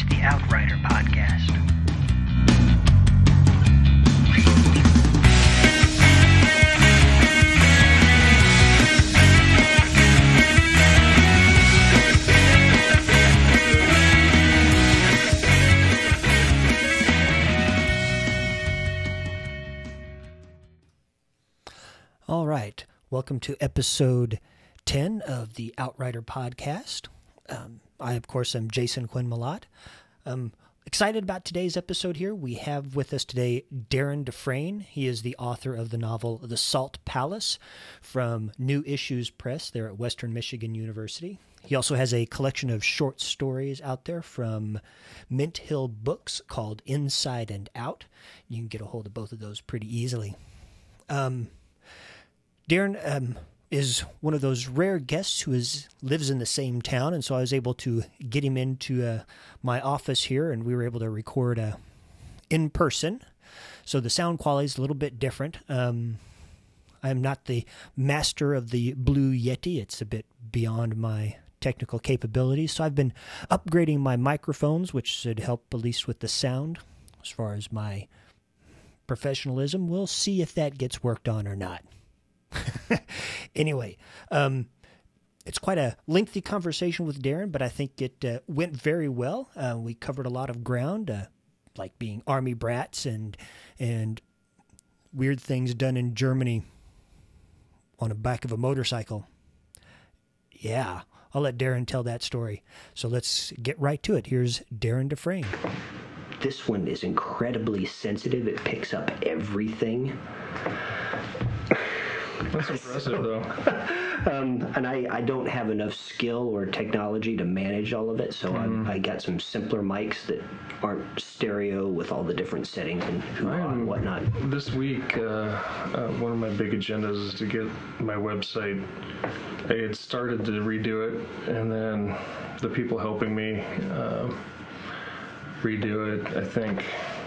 the Outrider Podcast. All right. Welcome to episode 10 of the Outrider Podcast. I, of course, am Jason Quinn Malott. Excited about today's episode here. We have with us today Darren Dufresne. He is the author of the novel The Salt Palace from New Issues Press there at Western Michigan University. He also has a collection of short stories out there from Mint Hill Books called Inside and Out. You can get a hold of both of those pretty easily. Darren is one of those rare guests who lives in the same town, and so I was able to get him into my office here, and we were able to record in person. So the sound quality is a little bit different. I'm not the master of the Blue Yeti. It's a bit beyond my technical capabilities, so I've been upgrading my microphones, which should help at least with the sound. As far as my professionalism, we'll see if that gets worked on or not. Anyway, it's quite a lengthy conversation with Darren, but I think it went very well. We covered a lot of ground, like being army brats and weird things done in Germany on the back of a motorcycle. Yeah, I'll let Darren tell that story. So let's get right to it. Here's Darren Dufresne. This one is incredibly sensitive. It picks up everything. That's impressive, though. And I don't have enough skill or technology to manage all of it, so I got some simpler mics that aren't stereo with all the different settings and and whatnot. This week, one of my big agendas is to get my website. I had started to redo it, and then the people helping me redo it, I think,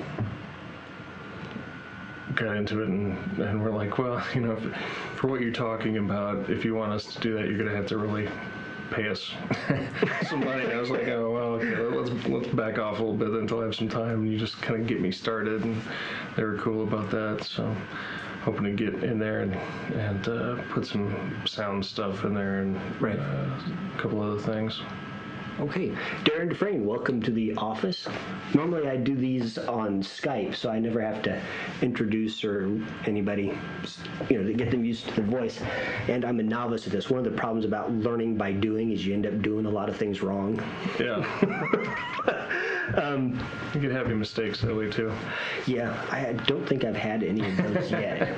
got into it and we're like, well, you know, for what you're talking about, if you want us to do that, you're going to have to really pay us some money. And I was like, oh, well, okay, let's back off a little bit until I have some time, and you just kind of get me started. And they were cool about that, so hoping to get in there and put some sound stuff in there and a couple other things. Okay, Darren Dufresne, welcome to the office. Normally I do these on Skype, so I never have to introduce or anybody, to get them used to the voice. And I'm a novice at this. One of the problems about learning by doing is you end up doing a lot of things wrong. Yeah. You can have your mistakes that way too. Yeah, I don't think I've had any of those yet.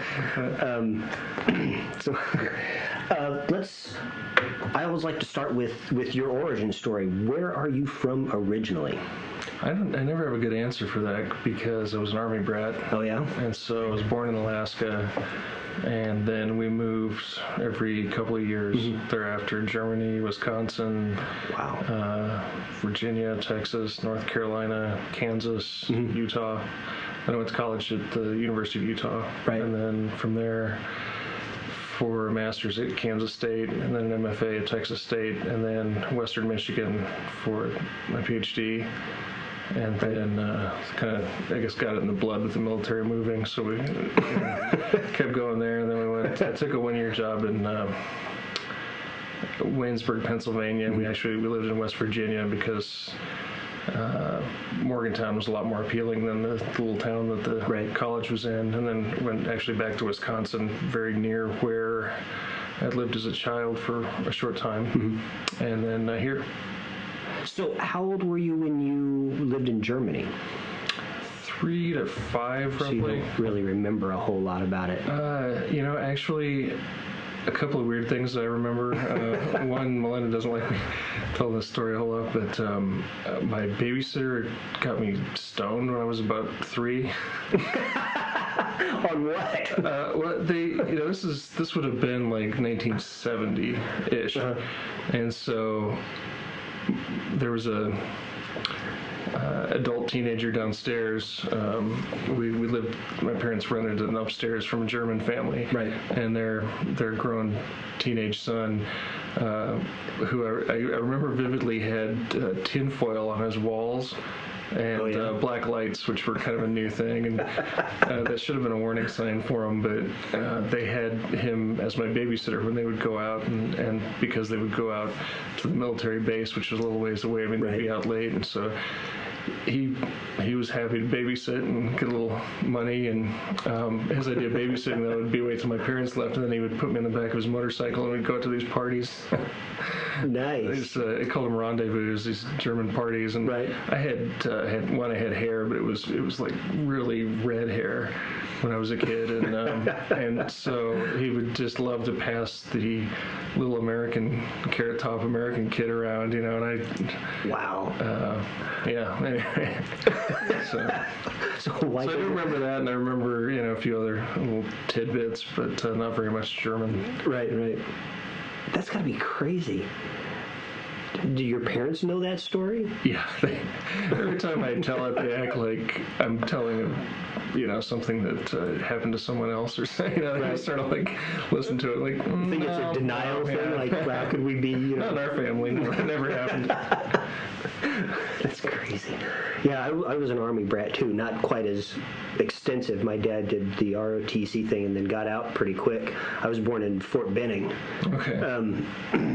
I always like to start with your origin story. Where are you from originally? I never have a good answer for that because I was an Army brat. Oh, yeah? And so I was born in Alaska, and then we moved every couple of years thereafter. Germany, Wisconsin, Virginia, Texas, North Carolina, Kansas, Utah. Then I went to college at the University of Utah. Right. And then from there, for a master's at Kansas State, and then an MFA at Texas State, and then Western Michigan for my PhD. And then kind of, I guess, got it in the blood with the military moving, so we kept going there. And then I took a one-year job in Waynesburg, Pennsylvania. We lived in West Virginia because Morgantown was a lot more appealing than the little town that the college was in. And then went actually back to Wisconsin, very near where I lived as a child for a short time. And then here. So how old were you when you lived in Germany? 3 to 5, roughly. So you don't really remember a whole lot about it. Actually, a couple of weird things that I remember. One, Melinda doesn't like me telling this story a whole lot, but my babysitter got me stoned when I was about 3. On what? This would have been like 1970-ish, and so there was a adult teenager downstairs. We lived. My parents rented an upstairs from a German family, right? And their grown teenage son who I remember vividly had tinfoil on his walls and black lights, which were kind of a new thing, and that should have been a warning sign for him, but they had him as my babysitter when they would go out, and because they would go out to the military base, which was a little ways away, I mean, they'd be out late, and so he was happy to babysit and get a little money, and his idea of babysitting, though, would be wait till my parents left, and then he would put me in the back of his motorcycle and we'd go out to these parties. Nice. They called them rendezvous, these German parties, and I had one. I had hair, but it was like really red hair when I was a kid, and so he would just love to pass the little American carrot top American kid around, you know, and anyway. So I do remember that, and I remember, you know, a few other little tidbits, but not very much German. Right. That's got to be crazy. Do your parents know that story? Yeah. Every time I tell it, they act like I'm telling them, you know, something that happened to someone else, or something. You know, they sort of like listen to it like. I think it's a denial thing. Like, how could we be? You know? Not in our family. No, it never happened. That's crazy. Yeah, I was an Army brat too. Not quite as extensive. My dad did the ROTC thing and then got out pretty quick. I was born in Fort Benning. Okay.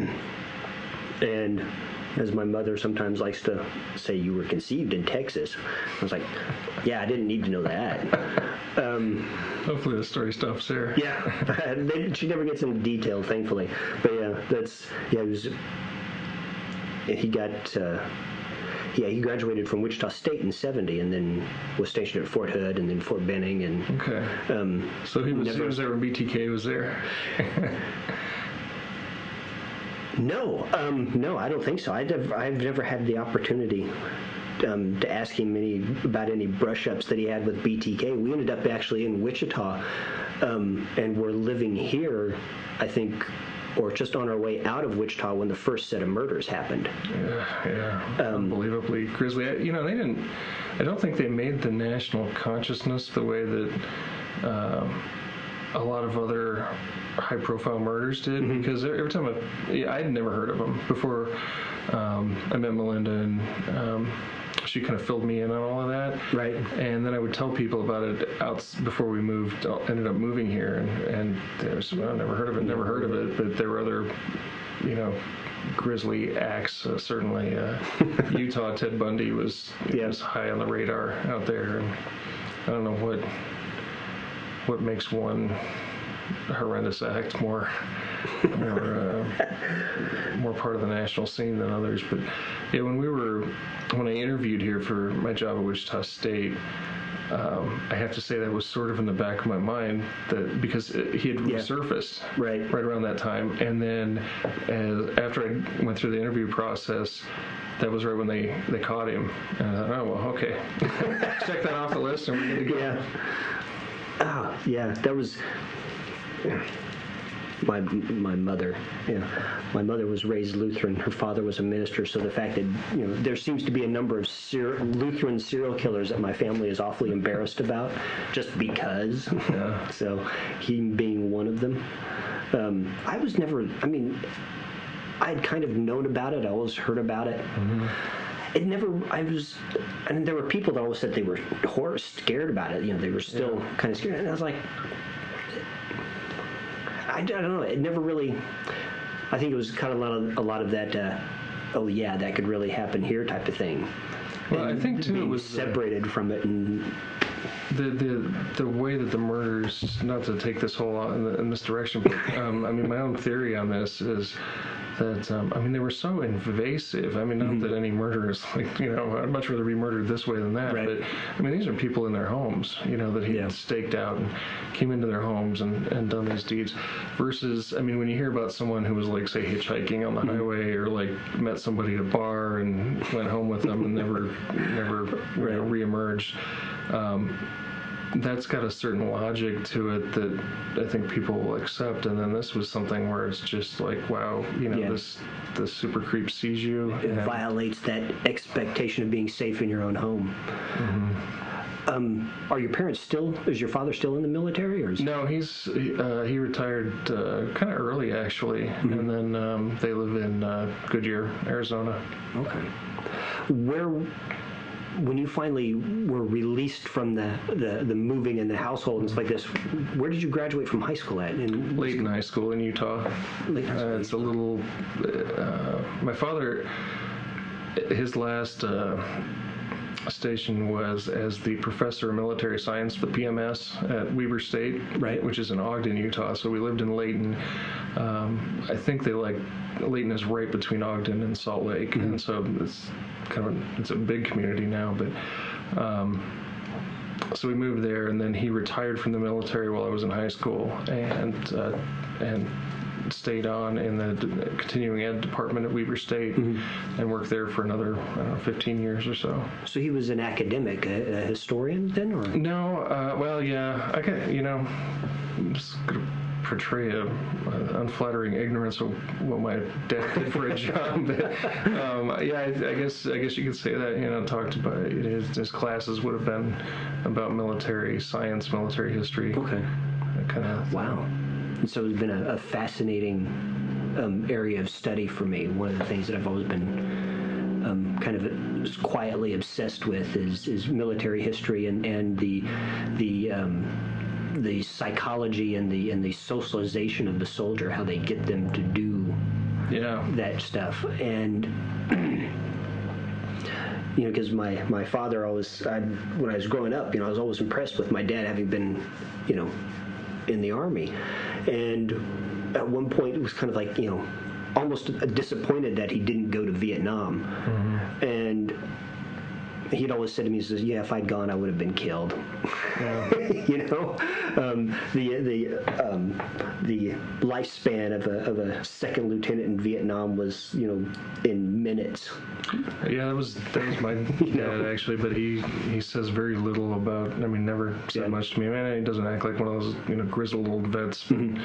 And as my mother sometimes likes to say, you were conceived in Texas. I was like, yeah, I didn't need to know that. Hopefully the story stops there. Yeah. She never gets into detail, thankfully. But he graduated from Wichita State in '70, and then was stationed at Fort Hood and then Fort Benning. And so he was there when BTK was there. No, I don't think so. I've never had the opportunity to ask him about any brush-ups that he had with BTK. We ended up actually in Wichita, and we're living here, I think, or just on our way out of Wichita when the first set of murders happened. Yeah. Unbelievably grisly. You know, I don't think they made the national consciousness the way that a lot of other high-profile murders did, because every time I'd never heard of them before I met Melinda, and she kind of filled me in on all of that. Right. And then I would tell people about it before we ended up moving here, and there's, well, never heard of it, but there were other, you know, grisly acts. Certainly, Utah Ted Bundy was high on the radar out there, and I don't know what makes one horrendous act more part of the national scene than others. But yeah, when I interviewed here for my job at Wichita State, I have to say that was sort of in the back of my mind, that because he had resurfaced right around that time, and then after I went through the interview process, that was right when they caught him, and I thought, oh well, okay, check that off the list, and we're good to go. Yeah, that was my mother. Yeah, my mother was raised Lutheran. Her father was a minister. So the fact that, you know, there seems to be a number of Lutheran serial killers that my family is awfully embarrassed about, just because. Yeah. So he being one of them. I was never. I mean, I'd kind of known about it. I always heard about it. Mm-hmm. There were people that always said they were scared about it. You know, they were still kind of scared. And I was like, I don't know. It never really, I think it was kind of a lot of that, that could really happen here type of thing. Well, I think too, it was separated from it, and the way that the murders, not to take this whole in this direction, but I mean, my own theory on this is that, I mean, they were so invasive. I mean, not that any murder is like, you know, I'd much rather be murdered this way than that. Right. But, I mean, these are people in their homes, you know, that he had staked out and came into their homes and done these deeds. Versus, I mean, when you hear about someone who was, like, say, hitchhiking on the highway, or, like, met somebody at a bar and went home with them and never reemerged, that's got a certain logic to it that I think people will accept. And then this was something where it's just like, wow, you know, this super creep sees you. It violates that expectation of being safe in your own home. Are your parents still? Is your father still in the military, or is No, he retired kind of early actually, and then they live in Goodyear, Arizona. Okay. When you finally were released from the moving and the household and stuff like this, where did you graduate from high school at? Layton High School in Utah. It's a little. My father, his last station was as the professor of military science, the PMS at Weber State, right, which is in Ogden, Utah. So we lived in Layton. I think Layton is right between Ogden and Salt Lake, and so it's it's a big community now. But so we moved there, and then he retired from the military while I was in high school, and stayed on in the continuing ed department at Weber State, and worked there for another 15 years or so. So he was an academic, a historian then, or no? Well, yeah, I'm just gonna portray a unflattering ignorance of what my dad did for a job. But, yeah, I guess you could say that. Talked about his classes would have been about military science, military history. Okay. That kind of. Wow. And so it's been a fascinating area of study for me. One of the things that I've always been kind of quietly obsessed with is military history and the psychology and the socialization of the soldier, how they get them to do that stuff. And because my father always, when I was growing up, I was always impressed with my dad having been, in the Army. And at one point it was kind of like, almost disappointed that he didn't go to Vietnam. And he'd always said to me, he says, "Yeah, if I'd gone, I would have been killed." Yeah. The lifespan of a second lieutenant in Vietnam was, in minutes. Yeah, that was my dad actually, but he says very little about. Never said much to me. He doesn't act like one of those grizzled old vets.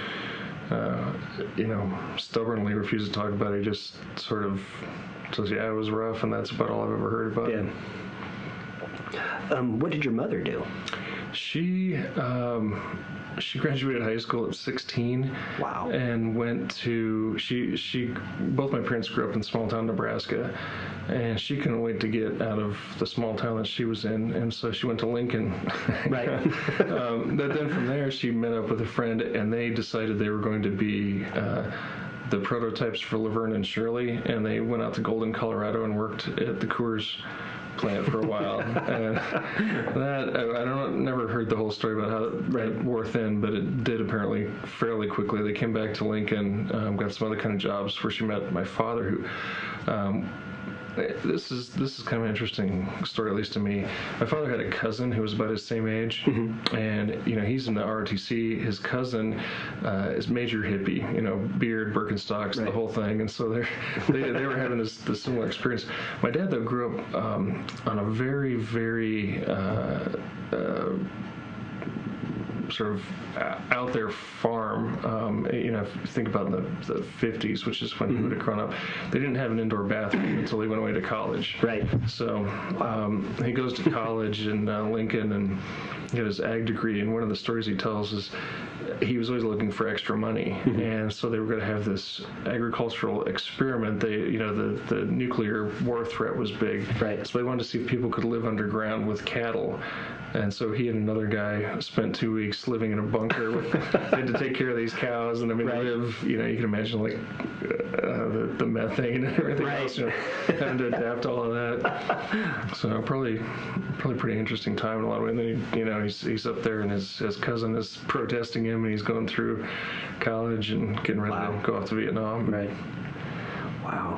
Stubbornly refuses to talk about it. He just sort of says, "Yeah, it was rough," and that's about all I've ever heard about it. What did your mother do? She graduated high school at 16. Wow. And went to both my parents grew up in small town Nebraska, and she couldn't wait to get out of the small town that she was in, and so she went to Lincoln. Right. But then from there she met up with a friend, and they decided they were going to be the prototypes for Laverne and Shirley, and they went out to Golden, Colorado, and worked at the Coors plant for a while. And that I never heard the whole story about how it wore thin, but it did apparently fairly quickly. They came back to Lincoln, got some other kind of jobs where she met my father, who this is kind of an interesting story, at least to me. My father had a cousin who was about his same age, and he's in the ROTC. His cousin is major hippie, beard, Birkenstocks, the whole thing, and so they were having this similar experience. My dad, though, grew up on a very, very sort of out there farm. If you think about the 50s, which is when he would have grown up, they didn't have an indoor bathroom until he went away to college. Right. So he goes to college in Lincoln and got his ag degree. And one of the stories he tells is he was always looking for extra money, and so they were going to have this agricultural experiment. The nuclear war threat was big, right? So they wanted to see if people could live underground with cattle. And so he and another guy spent 2 weeks living in a bunker. They had to take care of these cows, and live. You can imagine the methane and everything else. Having to adapt to all of that. So probably pretty interesting time in a lot of ways. And then he's up there, and his cousin is protesting him, and he's going through college and getting ready to go off to Vietnam. Right. Wow.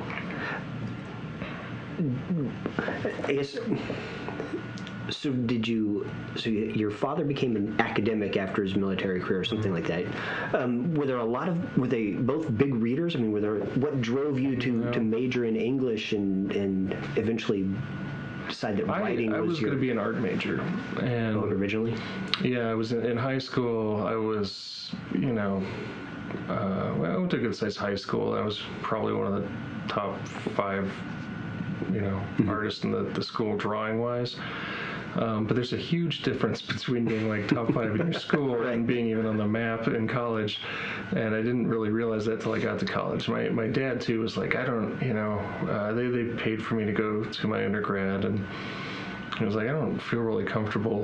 I guess. So your father became an academic after his military career or something like that. Were they both big readers? What drove you to major in English and eventually decide that writing was I was going to be an art major. And originally? Yeah, I was in high school. I was, I went to a good sized high school. I was probably one of the top 5, artists in the school drawing wise. But there's a huge difference between being like top 5 in your school and being even on the map in college. And I didn't really realize that till I got to college. My dad too was like, I don't, they paid for me to go to my undergrad, and I was like, I don't feel really comfortable,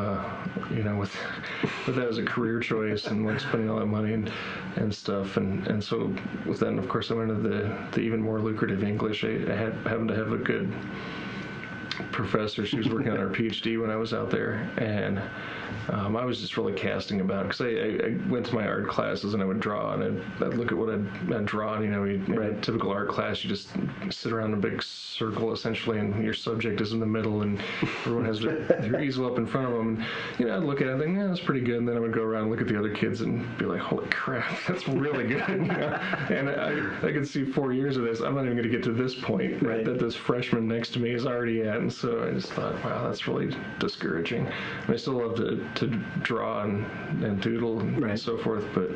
with that as a career choice and like spending all that money and stuff. And so with that, and of course, I went into the even more lucrative English. I happened to have a good professor. She was working on her PhD when I was out there, and I was just really casting about it, because I went to my art classes and I would draw, and I'd look at what I'd drawn. In a typical art class, you just sit around in a big circle essentially, and your subject is in the middle, and everyone has their easel up in front of them. And I'd look at it and think, yeah, that's pretty good. And then I would go around and look at the other kids and be like, holy crap, that's really good. And I could see 4 years of this. I'm not even going to get to this point that this freshman next to me is already at. And so I just thought, wow, that's really discouraging. And I still love to draw and doodle and so forth, but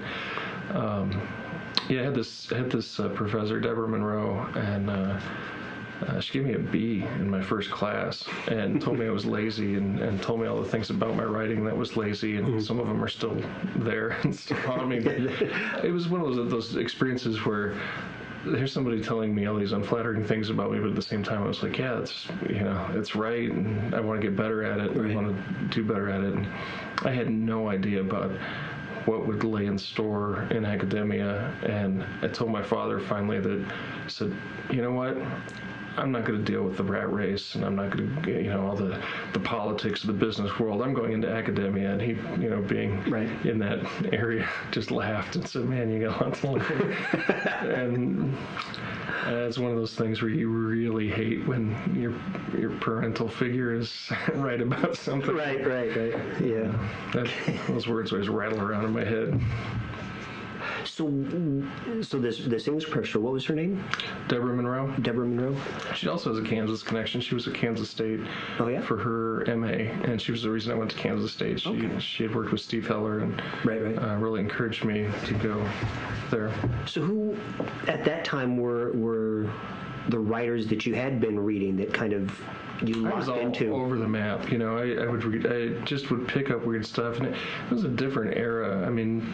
I had this professor, Deborah Monroe, and she gave me a B in my first class and told me I was lazy, and told me all the things about my writing that was lazy, and some of them are still there and still on me. It was one of those experiences where here's somebody telling me all these unflattering things about me, but at the same time I was like, yeah, it's right, and I want to get better at it, and I want to do better at it. And I had no idea about what would lay in store in academia, and I told my father finally that, I said, you know what, I'm not going to deal with the rat race, and I'm not going to, all the politics of the business world. I'm going into academia. And he, being in that area, just laughed and said, man, you got a lot to learn. And it's one of those things where you really hate when your parental figure is right about something. Right. Yeah. Those words always rattle around in my head. So this English professor, what was her name? Deborah Monroe. Deborah Monroe. She also has a Kansas connection. She was at Kansas State for her MA, and she was the reason I went to Kansas State. She had worked with Steve Heller and really encouraged me to go there. So who, at that time, were the writers that you had been reading that kind of you locked into? All over the map. I would read. I just would pick up weird stuff, and it was a different era. I mean,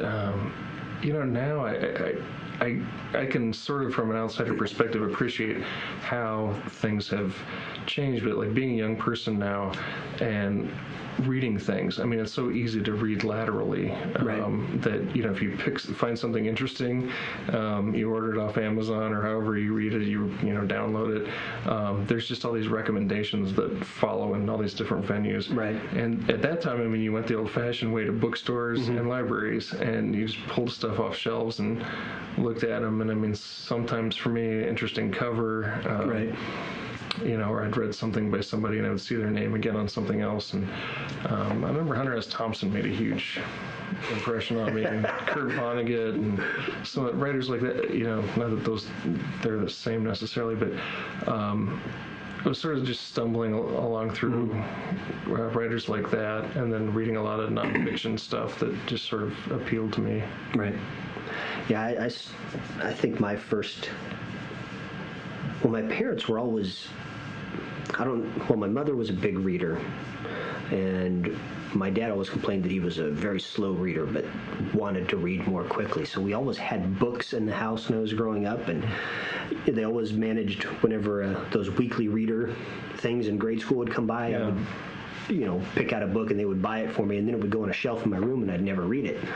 now I can sort of, from an outsider perspective, appreciate how things have changed. But like being a young person now and reading things, I mean, it's so easy to read laterally that if you find something interesting, you order it off Amazon or however you read it, you download it. There's just all these recommendations that follow in all these different venues. And at that time, I mean, you went the old-fashioned way to bookstores and libraries, and you just pulled stuff off shelves and looked at them. And I mean, sometimes for me, interesting cover. Or I'd read something by somebody and I would see their name again on something else. And I remember Hunter S. Thompson made a huge impression on me, and Kurt Vonnegut, and some writers like that. Not that they're the same necessarily, but I was sort of just stumbling along through writers like that, and then reading a lot of nonfiction stuff that just sort of appealed to me. Right. Yeah, I think my first. Well, my parents were always. My mother was a big reader, and my dad always complained that he was a very slow reader, but wanted to read more quickly. So we always had books in the house when I was growing up, and they always managed whenever those weekly reader things in grade school would come by. I would, pick out a book and they would buy it for me, and then it would go on a shelf in my room, and I'd never read it.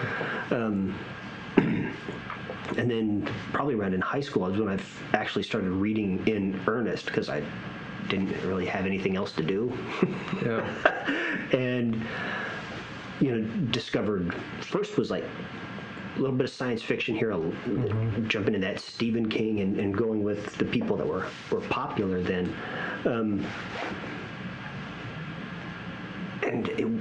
And then probably around in high school is when I actually started reading in earnest, because I didn't really have anything else to do. And discovered first was like a little bit of science fiction here, jumping into that Stephen King and going with the people that were popular then. And it,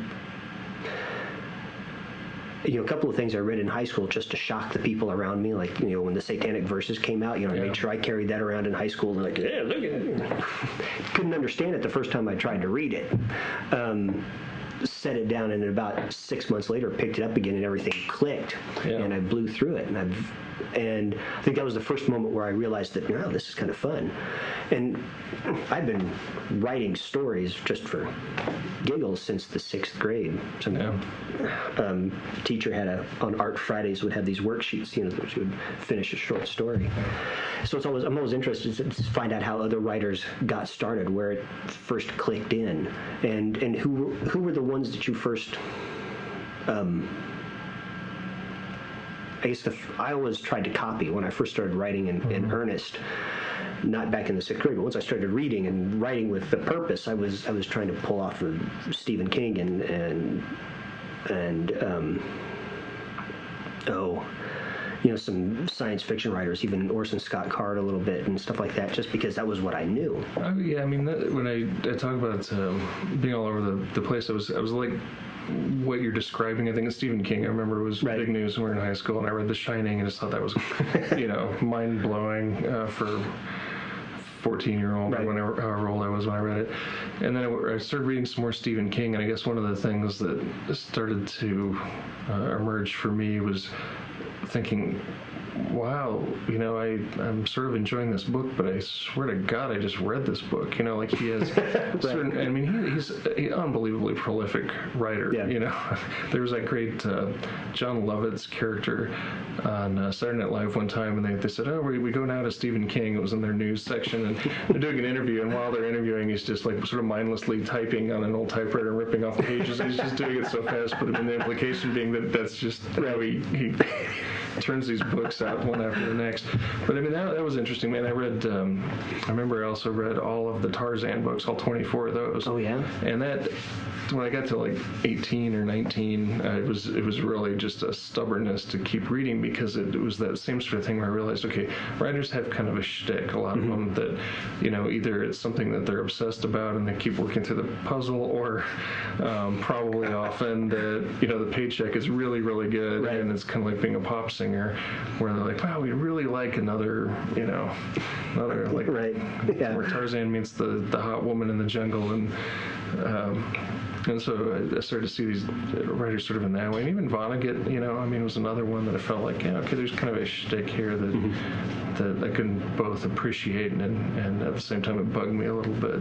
a couple of things I read in high school just to shock the people around me, like, when the Satanic Verses came out, I made sure I carried that around in high school, and like, yeah, look at it. Couldn't understand it the first time I tried to read it. Set it down, and then about 6 months later picked it up again, and everything clicked, and I blew through it, and I've And I think that was the first moment where I realized that, wow, this is kind of fun. And I've been writing stories just for giggles since the 6th grade. Teacher had on Art Fridays would have these worksheets, that she would finish a short story. So I'm always interested to find out how other writers got started, where it first clicked in, and who were the ones that you first. I guess I always tried to copy when I first started writing in earnest. Not back in the 6th grade, but once I started reading and writing with the purpose, I was trying to pull off of Stephen King and some science fiction writers, even Orson Scott Card a little bit and stuff like that, just because that was what I knew. Yeah, I mean, when I talk about being all over the place, I was like what you're describing. I think it's Stephen King. I remember it was big news when we were in high school, and I read The Shining, and just thought that was, mind blowing for 14-year-old or however old I was when I read it. And then I started reading some more Stephen King, and I guess one of the things that started to emerge for me was thinking, wow, I'm sort of enjoying this book, but I swear to God, I just read this book. Like he has certain, I mean, he's an unbelievably prolific writer. There was that great John Lovett's character on Saturday Night Live one time, and they said, oh, we go now to Stephen King. It was in their news section, and they're doing an interview, and while they're interviewing, he's just like sort of mindlessly typing on an old typewriter and ripping off the pages, and he's just doing it so fast, but the implication being that's just how he turns these books out one after the next. But I mean, that was interesting, man. I remember I also read all of the Tarzan books, all 24 of those. Oh, yeah? And that, when I got to like 18 or 19, it was really just a stubbornness to keep reading, because it was that same sort of thing where I realized, okay, writers have kind of a shtick, a lot of them, that, either it's something that they're obsessed about and they keep working through the puzzle, or probably often that, the paycheck is really, really good, and it's kind of like being a pop singer, where they're like, wow, we really like another like, where Tarzan meets the hot woman in the jungle, and so I started to see these writers sort of in that way. And even Vonnegut, was another one that I felt like, okay, there's kind of a shtick here that I couldn't both appreciate, and at the same time it bugged me a little bit.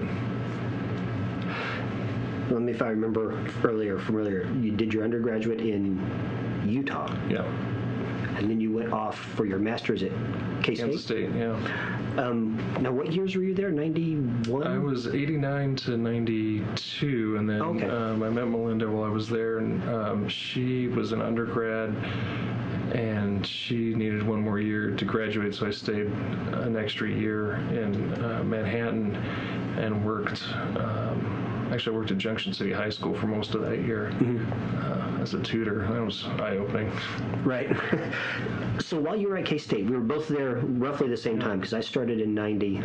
Well, if I remember earlier, you did your undergraduate in Utah. Yeah. And then you went off for your master's at K-State? Kansas State, yeah. Now, what years were you there? 91? I was 89 to 92, and then I met Melinda while I was there, and she was an undergrad, and she needed one more year to graduate, so I stayed an extra year in Manhattan and worked. Actually, I worked at Junction City High School for most of that year as a tutor. That was eye-opening. Right. So while you were at K-State, we were both there roughly the same time, because I started in 90,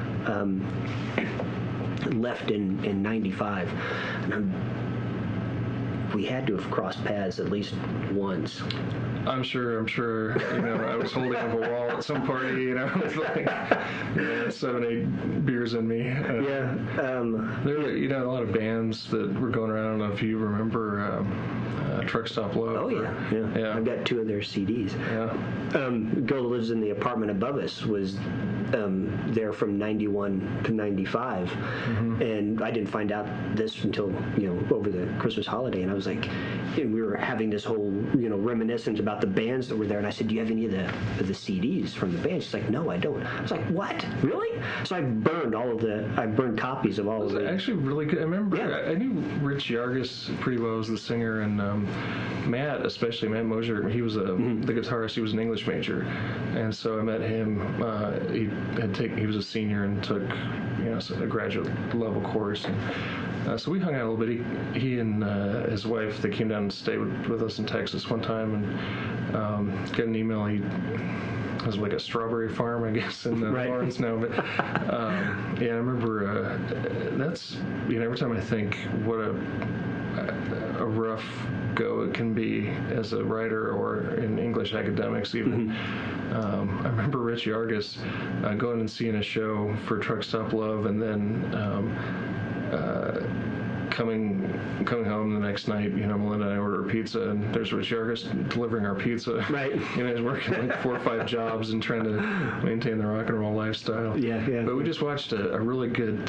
left in 95. And we had to have crossed paths at least once. I'm sure. I was holding up a wall at some party, with like 7-8 beers in me. There were, a lot of bands that were going around. I don't know if you remember Truck Stop Love. Oh, yeah. I've got 2 of their CDs. Yeah. The girl who lives in the apartment above us was there from 91 to 95, and I didn't find out this until over the Christmas holiday, and I was like, and we were having this whole reminiscence about the bands that were there, and I said, do you have any of the CDs from the band? She's like, no, I don't. I was like, what? Really? So I burned copies of all of them. It was actually really good. I remember I knew Rich Yargis pretty well as the singer, and Matt Mosier, he was the guitarist. He was an English major, and so I met him. He was a senior and took a graduate level course, and so we hung out a little bit. He and his wife, they came down and stayed with us in Texas one time, and got an email. He has like a strawberry farm, I guess, in Lawrence now. But I remember that's every time I think what a rough go it can be as a writer or in English academics even. I remember Rich Yargis going and seeing a show for Truck Stop Love, and then coming home the next night, Melinda and I order pizza, and there's Rich Yargus delivering our pizza. Right. He's working like 4 or 5 jobs and trying to maintain the rock and roll lifestyle. Yeah. But we just watched a really good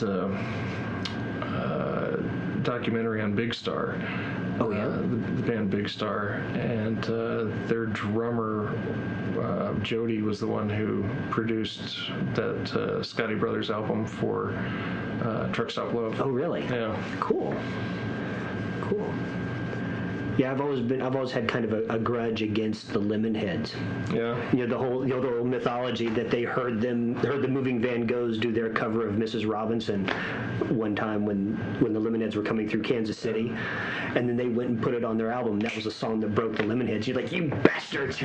documentary on Big Star. Oh, yeah? The band Big Star, and their drummer Jody was the one who produced that Scotty Brothers album for Truck Stop Love. Oh, really? Yeah. Cool. Yeah, I've always had kind of a grudge against the Lemonheads. Yeah. The whole mythology that they heard the Moving Van Goghs do their cover of Mrs. Robinson one time when the Lemonheads were coming through Kansas City, and then they went and put it on their album. That was a song that broke the Lemonheads. You're like, you bastards!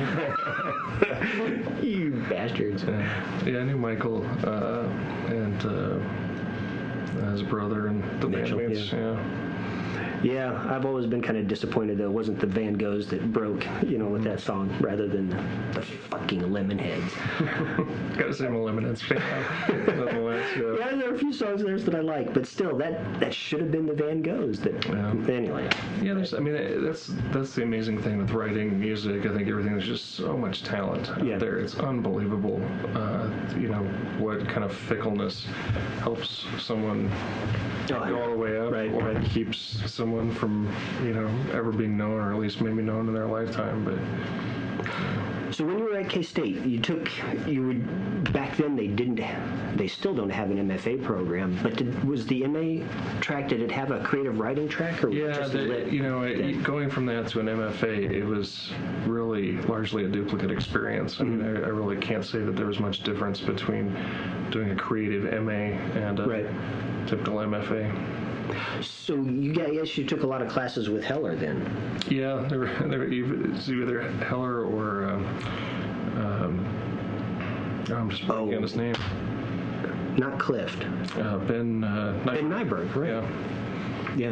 You bastards! Yeah, I knew Michael and his brother and the bandmates. Yeah. Yeah, I've always been kind of disappointed that it wasn't the Van Goghs that broke, with that song, rather than the fucking Lemonheads. Gotta say I'm a Lemonheads fan. Yeah, there are a few songs there that I like, but still, that should have been the Van Goghs. Anyway. Yeah, that's the amazing thing with writing music. I think there's just so much talent out there. It's unbelievable. What kind of fickleness helps someone go all the way up, or keeps someone from ever being known, or at least maybe known in their lifetime. But so when you were at K-State, back then they still don't have an MFA program, but was the MA track, did it have a creative writing track, or just going from that to an MFA, it was really largely a duplicate experience. I mean, I really can't say that there was much difference between doing a creative MA and a typical MFA. So you took a lot of classes with Heller then? Yeah, there were either Heller or I'm just blanking on his name. Not Clift. Ben Nyberg, right? Yeah.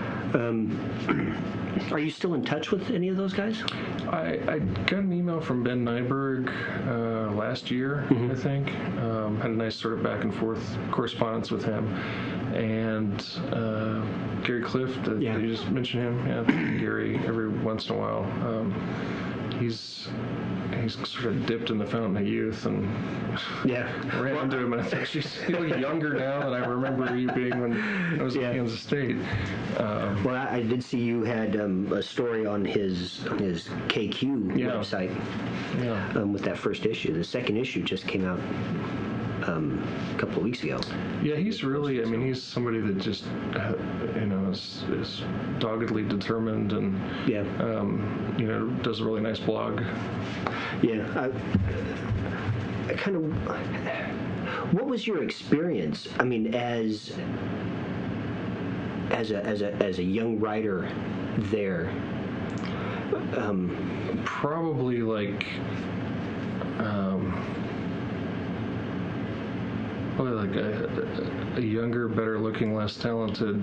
Are you still in touch with any of those guys? I got an email from Ben Nyberg last year, I think. Had a nice sort of back and forth correspondence with him. And Gary Clift, you just mentioned him. Yeah, Gary, every once in a while. He's sort of dipped in the fountain of youth, and ran into him, and I think he's younger now than I remember you being when I was at Kansas State. Well, I did see you had a story on his KQ website with that first issue. The second issue just came out a couple of weeks ago. Yeah, he's really, he's somebody that just, is doggedly determined, and, does a really nice blog. Yeah. I kind of, what was your experience, as a young writer there? Probably like a younger, better looking, less talented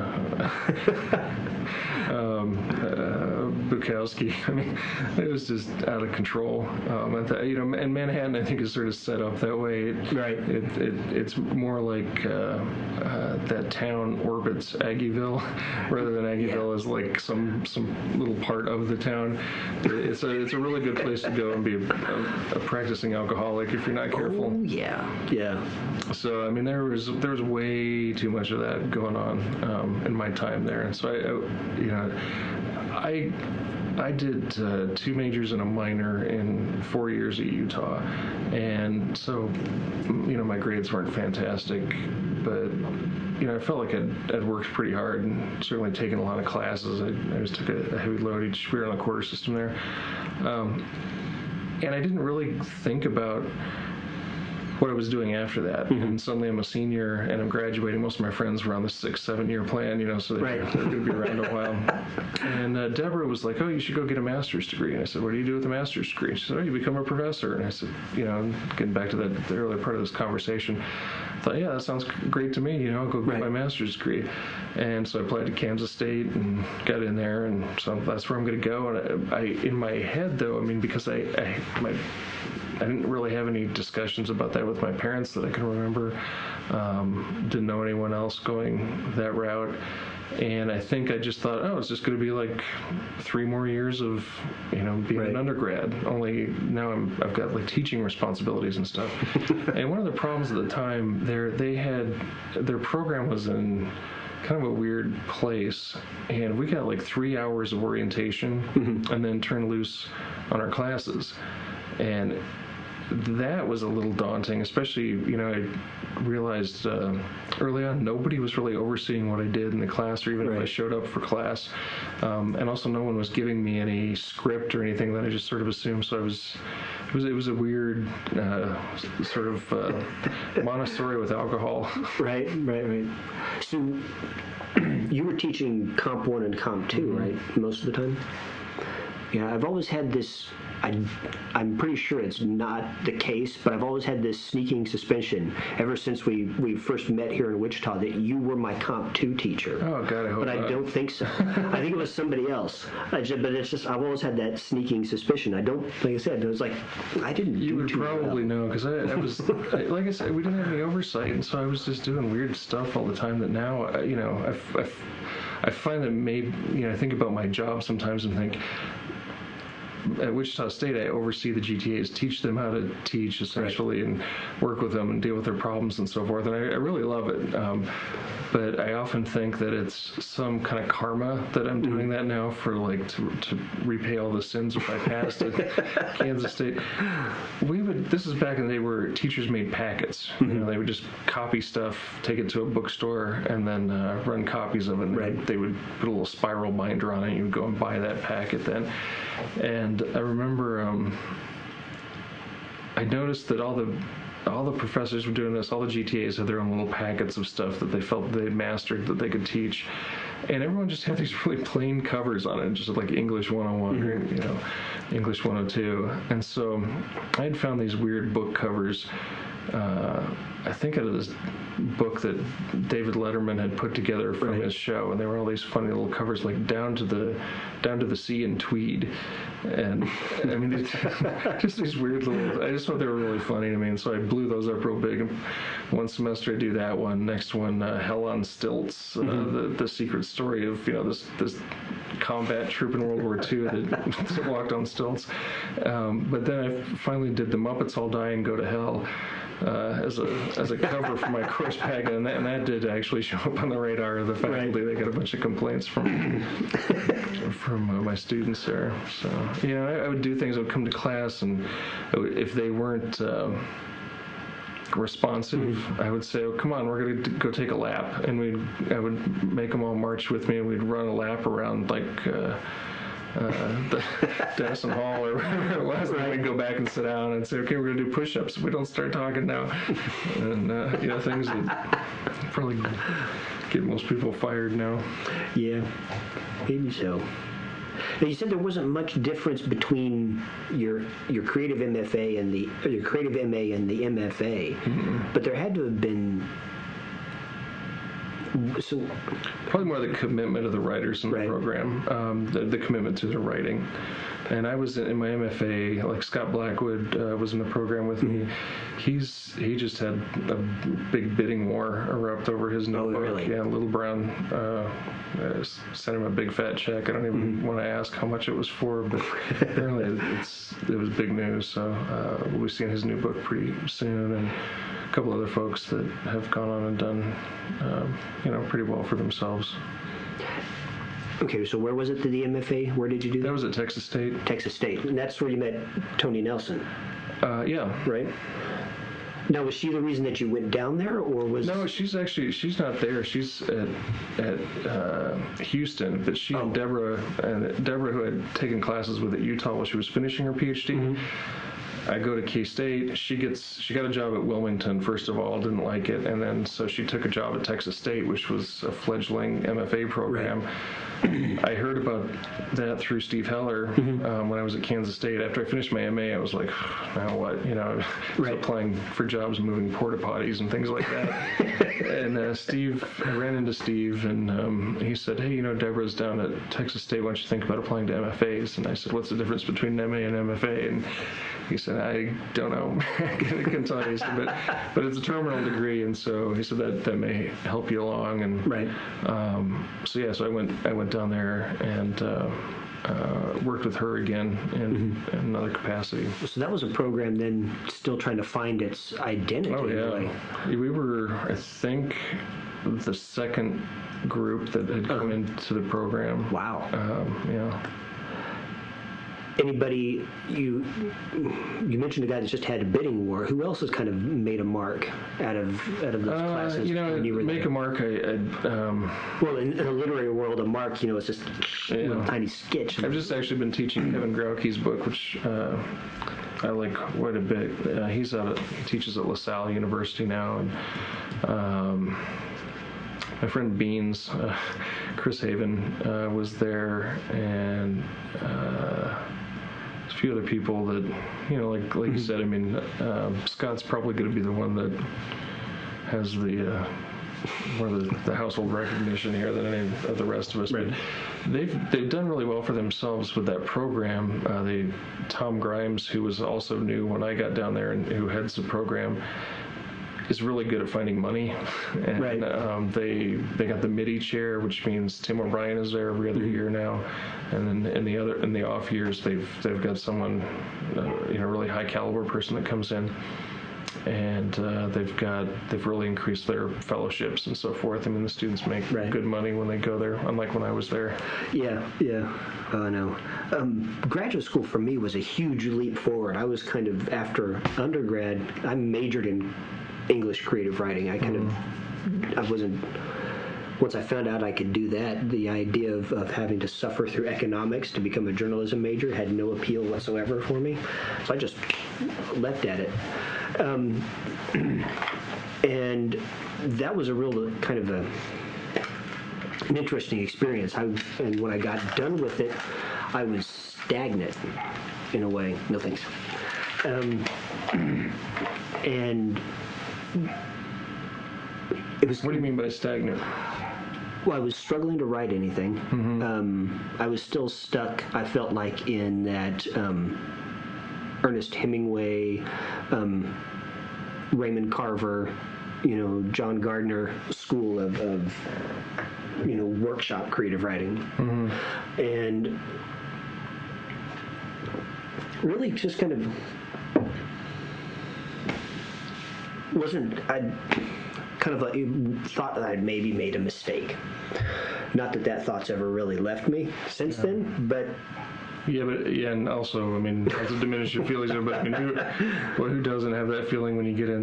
Bukowski. It was just out of control. And Manhattan, I think, is sort of set up that way. It's more like that town orbits Aggieville, rather than Aggieville is like some little part of the town. It's a really good place to go and be a practicing alcoholic if you're not careful. Oh yeah. So there was way too much of that going on in my time there, and so I did 2 majors and a minor in 4 years at Utah, and so my grades weren't fantastic, but I felt like I'd worked pretty hard and certainly taken a lot of classes. I just took a heavy load each year on the quarter system there, and I didn't really think about what I was doing after that. And suddenly I'm a senior and I'm graduating. Most of my friends were on the 6-7 year plan, so they're going to be around a while. And Deborah was like, "Oh, you should go get a master's degree." And I said, "What do you do with a master's degree?" She said, "Oh, you become a professor." And I said, getting back to the earlier part of this conversation, I thought, yeah, that sounds great to me. I'll go get my master's degree. And so I applied to Kansas State and got in there, and so that's where I'm going to go. And I in my head, though, because I didn't really have any discussions about that with my parents that I can remember. Didn't know anyone else going that route. And I think I just thought, oh, it's just going to be like 3 more years of, being an undergrad. Only now I've got like teaching responsibilities and stuff. And one of the problems at the time, their program was in kind of a weird place, and we got like 3 hours of orientation and then turned loose on our classes. And that was a little daunting, especially, I realized early on nobody was really overseeing what I did in the class, or even if I showed up for class. And also no one was giving me any script or anything that I just sort of assumed. So it was a weird sort of Montessori with alcohol. Right. So you were teaching Comp 1 and Comp 2, right, most of the time? Yeah, I've always had this, I'm pretty sure it's not the case, but I've always had this sneaking suspicion ever since we first met here in Wichita that you were my Comp 2 teacher. Oh, God, I hope not. But I don't think so. I think it was somebody else. But it's just, I've always had that sneaking suspicion. Like I said, it was like, I didn't You do would too probably well. know, because I was, like I said, we didn't have any oversight, and so I was just doing weird stuff all the time that now, I find that maybe, I think about my job sometimes and think, at Wichita State, I oversee the GTAs, teach them how to teach, essentially, and work with them and deal with their problems and so forth. And I really love it. But I often think that it's some kind of karma that I'm doing that now for, like, to repay all the sins of my past at Kansas State. This is back in the day where teachers made packets. They would just copy stuff, take it to a bookstore, and then run copies of it. And they would put a little spiral binder on it, and you would go and buy that packet then. And I remember I noticed that all the professors were doing this. All the GTAs had their own little packets of stuff that they felt they mastered that they could teach, and everyone just had these really plain covers on it, just like English 101 or English 102. And so I had found these weird book covers. I think out of this book that David Letterman had put together from his show, and they were all these funny little covers, like down to the sea in tweed, and I mean, just these weird little. I just thought they were really funny to me, and so I blew those up real big. And one semester I do that one. Next one, Hell on Stilts, the secret story of this combat troop in World War II that walked on stilts. But then I finally did The Muppets All Die and Go to Hell. As a cover for my course packet, and that did actually show up on the radar of the faculty. They got a bunch of complaints from my students there. So I would do things. I would come to class, and if they weren't responsive, I would say, "Oh, come on, we're going to go take a lap," and I would make them all march with me, and we'd run a lap around like. The Dennison Hall or whatever it was, and we'd go back and sit down and say, okay, we're going to do push-ups. We don't start talking now. And, things that probably get most people fired now. Yeah, maybe so. Now, you said there wasn't much difference between your creative MFA and your creative MA and the MFA, but there had to have been. So probably more the commitment of the writers in the program, the commitment to their writing. And I was in my MFA, like Scott Blackwood was in the program with me. He just had a big bidding war erupt over his notebook. Oh, really? Yeah, Little Brown sent him a big fat check. I don't even want to ask how much it was for, but apparently it was big news. So we'll be seeing his new book pretty soon, and a couple other folks that have gone on and done, pretty well for themselves. Okay, so where was it, the MFA? Where did you do that? That was at Texas State. Texas State. And that's where you met Tony Nelson. Yeah. Right? Now, was she the reason that you went down there, or was... No, she's not there. She's at Houston, but she and Deborah, who had taken classes with at Utah while she was finishing her PhD, I go to K-State. She got a job at Wilmington, first of all, didn't like it, and then so she took a job at Texas State, which was a fledgling MFA program. Right. I heard about that through Steve Heller when I was at Kansas State. After I finished my MA, I was like, now what? I was applying for jobs moving porta potties and things like that. And I ran into Steve, and he said, hey, Deborah's down at Texas State. Why don't you think about applying to MFAs? And I said, what's the difference between an MA and MFA? And He said, I don't know. I couldn't tell you. He said, but it's a terminal degree, and so he said that may help you along. And right. So I went down there and worked with her again in another capacity. So that was a program then still trying to find its identity. Oh, yeah. We were, I think, the second group that had come into the program. Wow. Yeah. Anybody, you mentioned a guy that just had a bidding war. Who else has kind of made a mark out of those classes? When you make a mark, well, in a literary world, a mark, it's just a little tiny sketch. I've just actually been teaching Kevin Grauke's book, which I like quite a bit. He teaches at LaSalle University now, and my friend Beans, Chris Haven, was there, and a few other people that, like you said, I mean, Scott's probably going to be the one that has the more the household recognition here than any of the rest of us. Right. But they've done really well for themselves with that program. Tom Grimes, who was also new when I got down there and who heads the program, is really good at finding money, and right. They got the MIDI chair, which means Tim O'Brien is there every other year now, and then in the off years they've got someone, a really high caliber person that comes in, and they've really increased their fellowships and so forth. I mean, the students make good money when they go there, unlike when I was there. Yeah. I know. Graduate school for me was a huge leap forward. I was kind of, after undergrad, I majored in English creative writing. Once I found out I could do that, the idea of having to suffer through economics to become a journalism major had no appeal whatsoever for me. So I just leapt at it. And that was a real kind of an interesting experience. And when I got done with it, I was stagnant in a way. No thanks. And it was. What do you mean by stagnant? Well, I was struggling to write anything. I was still stuck, I felt like, in that Ernest Hemingway, Raymond Carver, John Gardner school of workshop creative writing. And really just kind of I kind of thought that I'd maybe made a mistake. Not that thought's ever really left me since then, but... and also, I mean, not to diminish your feelings, but I mean, who doesn't have that feeling when you get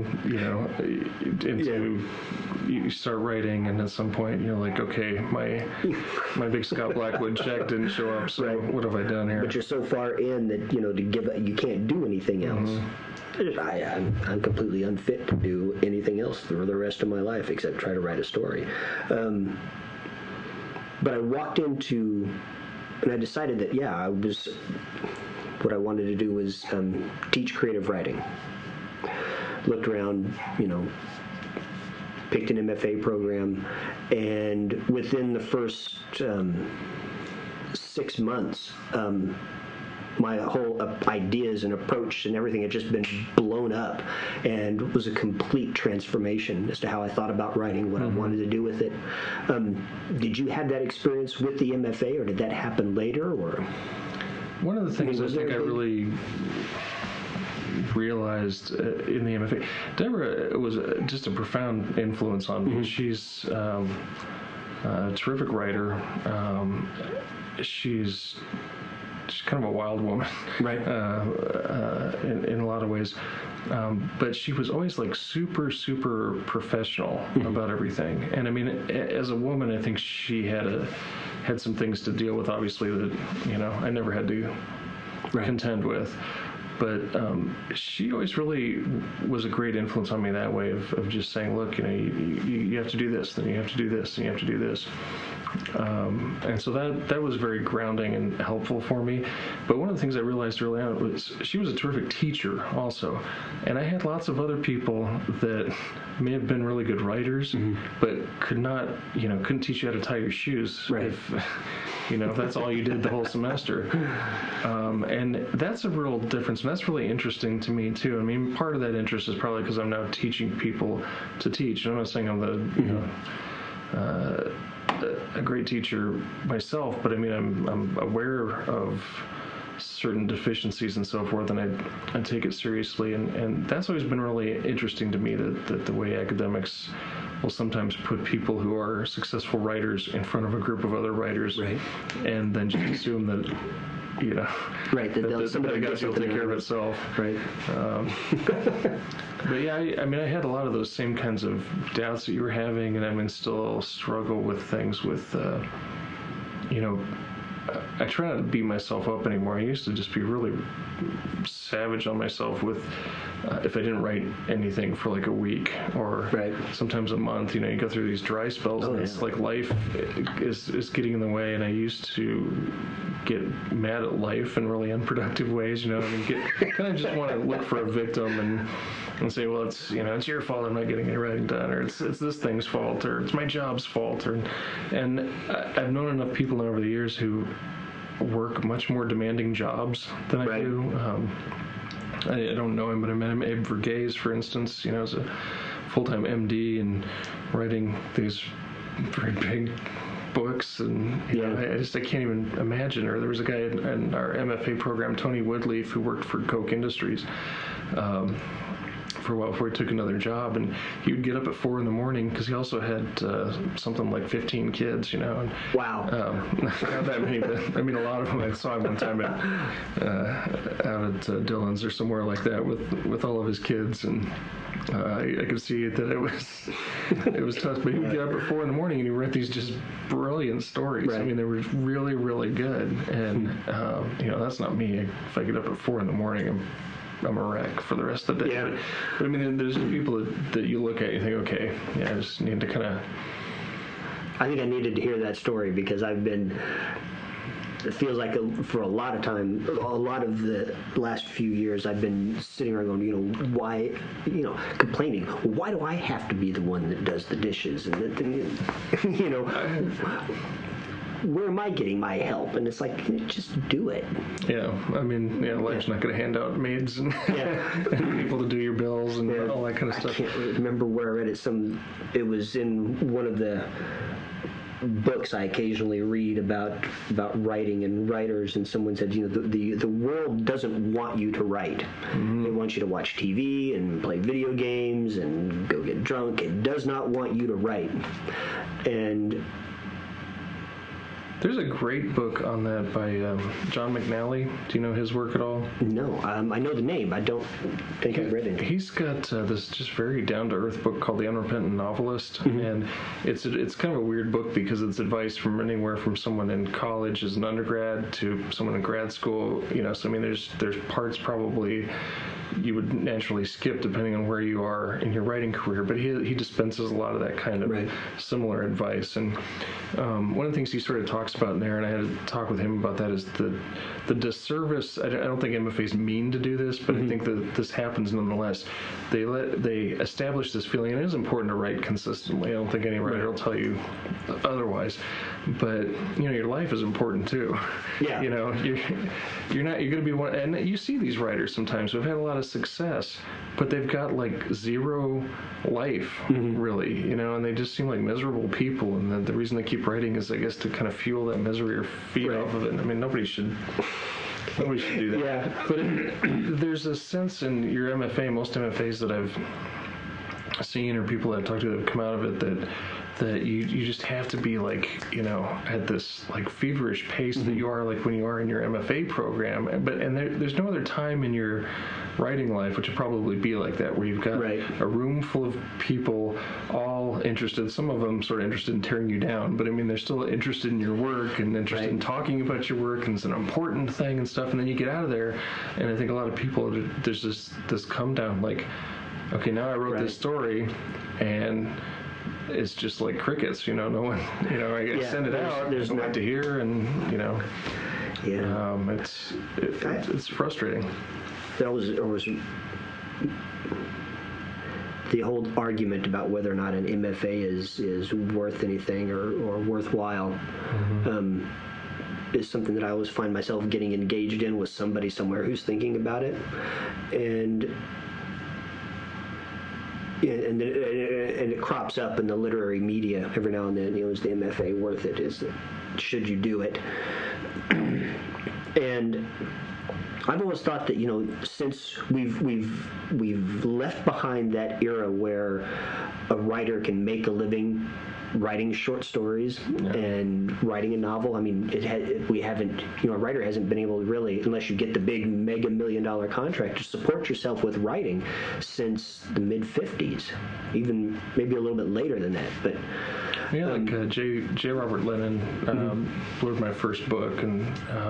you start writing, and at some point you're like, okay, my big Scott Blackwood check didn't show up, so what have I done here? But you're so far in that, to give up, you can't do anything else. I'm completely unfit to do anything else for the rest of my life except try to write a story. But I walked into, and I decided that, what I wanted to do was teach creative writing. Looked around, picked an MFA program, and within the first 6 months, my whole ideas and approach and everything had just been blown up, and was a complete transformation as to how I thought about writing, what I wanted to do with it. Did you have that experience with the MFA, or did that happen later? Or one of the things I think I really realized in the MFA, Deborah was just a profound influence on me. She's a terrific writer. She's kind of a wild woman, right? In a lot of ways, but she was always like super professional about everything. And I mean, as a woman, I think she had some things to deal with, obviously, that I never had to contend with. But she always really was a great influence on me that way of just saying, look, you have to do this, then you have to do this, and you have to do this. And so that was very grounding and helpful for me. But one of the things I realized early on was she was a terrific teacher also. And I had lots of other people that may have been really good writers, but couldn't teach you how to tie your shoes if that's all you did the whole semester. And that's a real difference. And that's really interesting to me too. I mean, part of that interest is probably because I'm now teaching people to teach. And I'm not saying I'm a great teacher myself, but I mean, I'm aware of certain deficiencies and so forth, and I take it seriously, and that's always been really interesting to me, that the way academics will sometimes put people who are successful writers in front of a group of other writers, and then just assume that somebody got to take care of itself. Right. But yeah, I mean, I had a lot of those same kinds of doubts that you were having, and I mean, still struggle with things with, I try not to beat myself up anymore. I used to just be really savage on myself with if I didn't write anything for like a week or sometimes a month. You go through these dry spells, and it's like life is getting in the way. And I used to get mad at life in really unproductive ways. I mean, kind of just want to look for a victim and say, well, it's your fault I'm not getting any writing done, or it's this thing's fault, or it's my job's fault, and I've known enough people now over the years who work much more demanding jobs than I do. I don't know him, but I met him, Abe Verghese, for instance, as a full-time MD and writing these very big books, and I can't even imagine. Or there was a guy in our MFA program, Tony Woodleaf, who worked for Koch Industries for a while before he took another job, and he would get up at 4 a.m. because he also had something like 15 kids, and wow, not that many, but I mean, a lot of them. I saw him one time out at Dillon's or somewhere like that with all of his kids, and I could see that it was tough. But he would get up at 4 a.m. and he would write these just brilliant stories. I mean, they were really, really good, and that's not me. If I get up at 4 a.m, I'm a wreck for the rest of the day. But I mean, there's people that you look at and you think, okay, I just need to kind of... I think I needed to hear that story, because it feels like for a lot of time, a lot of the last few years, I've been sitting around going, why, complaining. Why do I have to be the one that does the dishes? And where am I getting my help? And it's like, just do it. Yeah, I mean, life's not going to hand out maids and, and people to do your bills and all that kind of stuff. I can't remember where I read it. It was in one of the books I occasionally read about writing and writers, and someone said, the world doesn't want you to write. It wants you to watch TV and play video games and go get drunk. It does not want you to write. And there's a great book on that by John McNally. Do you know his work at all? No, I know the name. I don't think I've read it. He's got this just very down-to-earth book called The Unrepentant Novelist, and it's kind of a weird book because it's advice from anywhere from someone in college as an undergrad to someone in grad school. So I mean, there's parts probably you would naturally skip depending on where you are in your writing career, but he dispenses a lot of that kind of similar advice. And one of the things he sort of talks about in there, and I had to talk with him about that, is the disservice. I don't think MFAs mean to do this, but I think that this happens nonetheless. They establish this feeling, and it is important to write consistently. I don't think any writer will tell you otherwise, but your life is important too. Yeah. You're going to be one, and you see these writers sometimes who've had a lot of success, but they've got like zero life, really, and they just seem like miserable people, and the reason they keep writing is, I guess, to kind of fuel that misery or feed off of it. I mean, nobody should do that. Yeah. But there's a sense in your MFA, most MFAs that I've seen or people that I've talked to that have come out of it, that you just have to be like, at this like feverish pace that you are like when you are in your MFA program. And there's no other time in your writing life which would probably be like that, where you've got a room full of people all interested, some of them sort of interested in tearing you down, but I mean, they're still interested in your work and interested in talking about your work, and it's an important thing and stuff. And then you get out of there, and I think a lot of people, there's this come down like, okay, now I wrote this story, and it's just like crickets, no one, I send it out, there's no to hear, and it's frustrating. There was the whole argument about whether or not an MFA is worth anything or worthwhile. Is something that I always find myself getting engaged in with somebody somewhere who's thinking about it, and it crops up in the literary media every now and then. Is the MFA worth it? Should you do it? And I've always thought that since we've left behind that era where a writer can make a living writing short stories and writing a novel. I mean, we haven't, a writer hasn't been able to really, unless you get the big mega $1 million contract, to support yourself with writing since the mid 50s, even maybe a little bit later than that. But J. Robert Lennon wrote my first book, and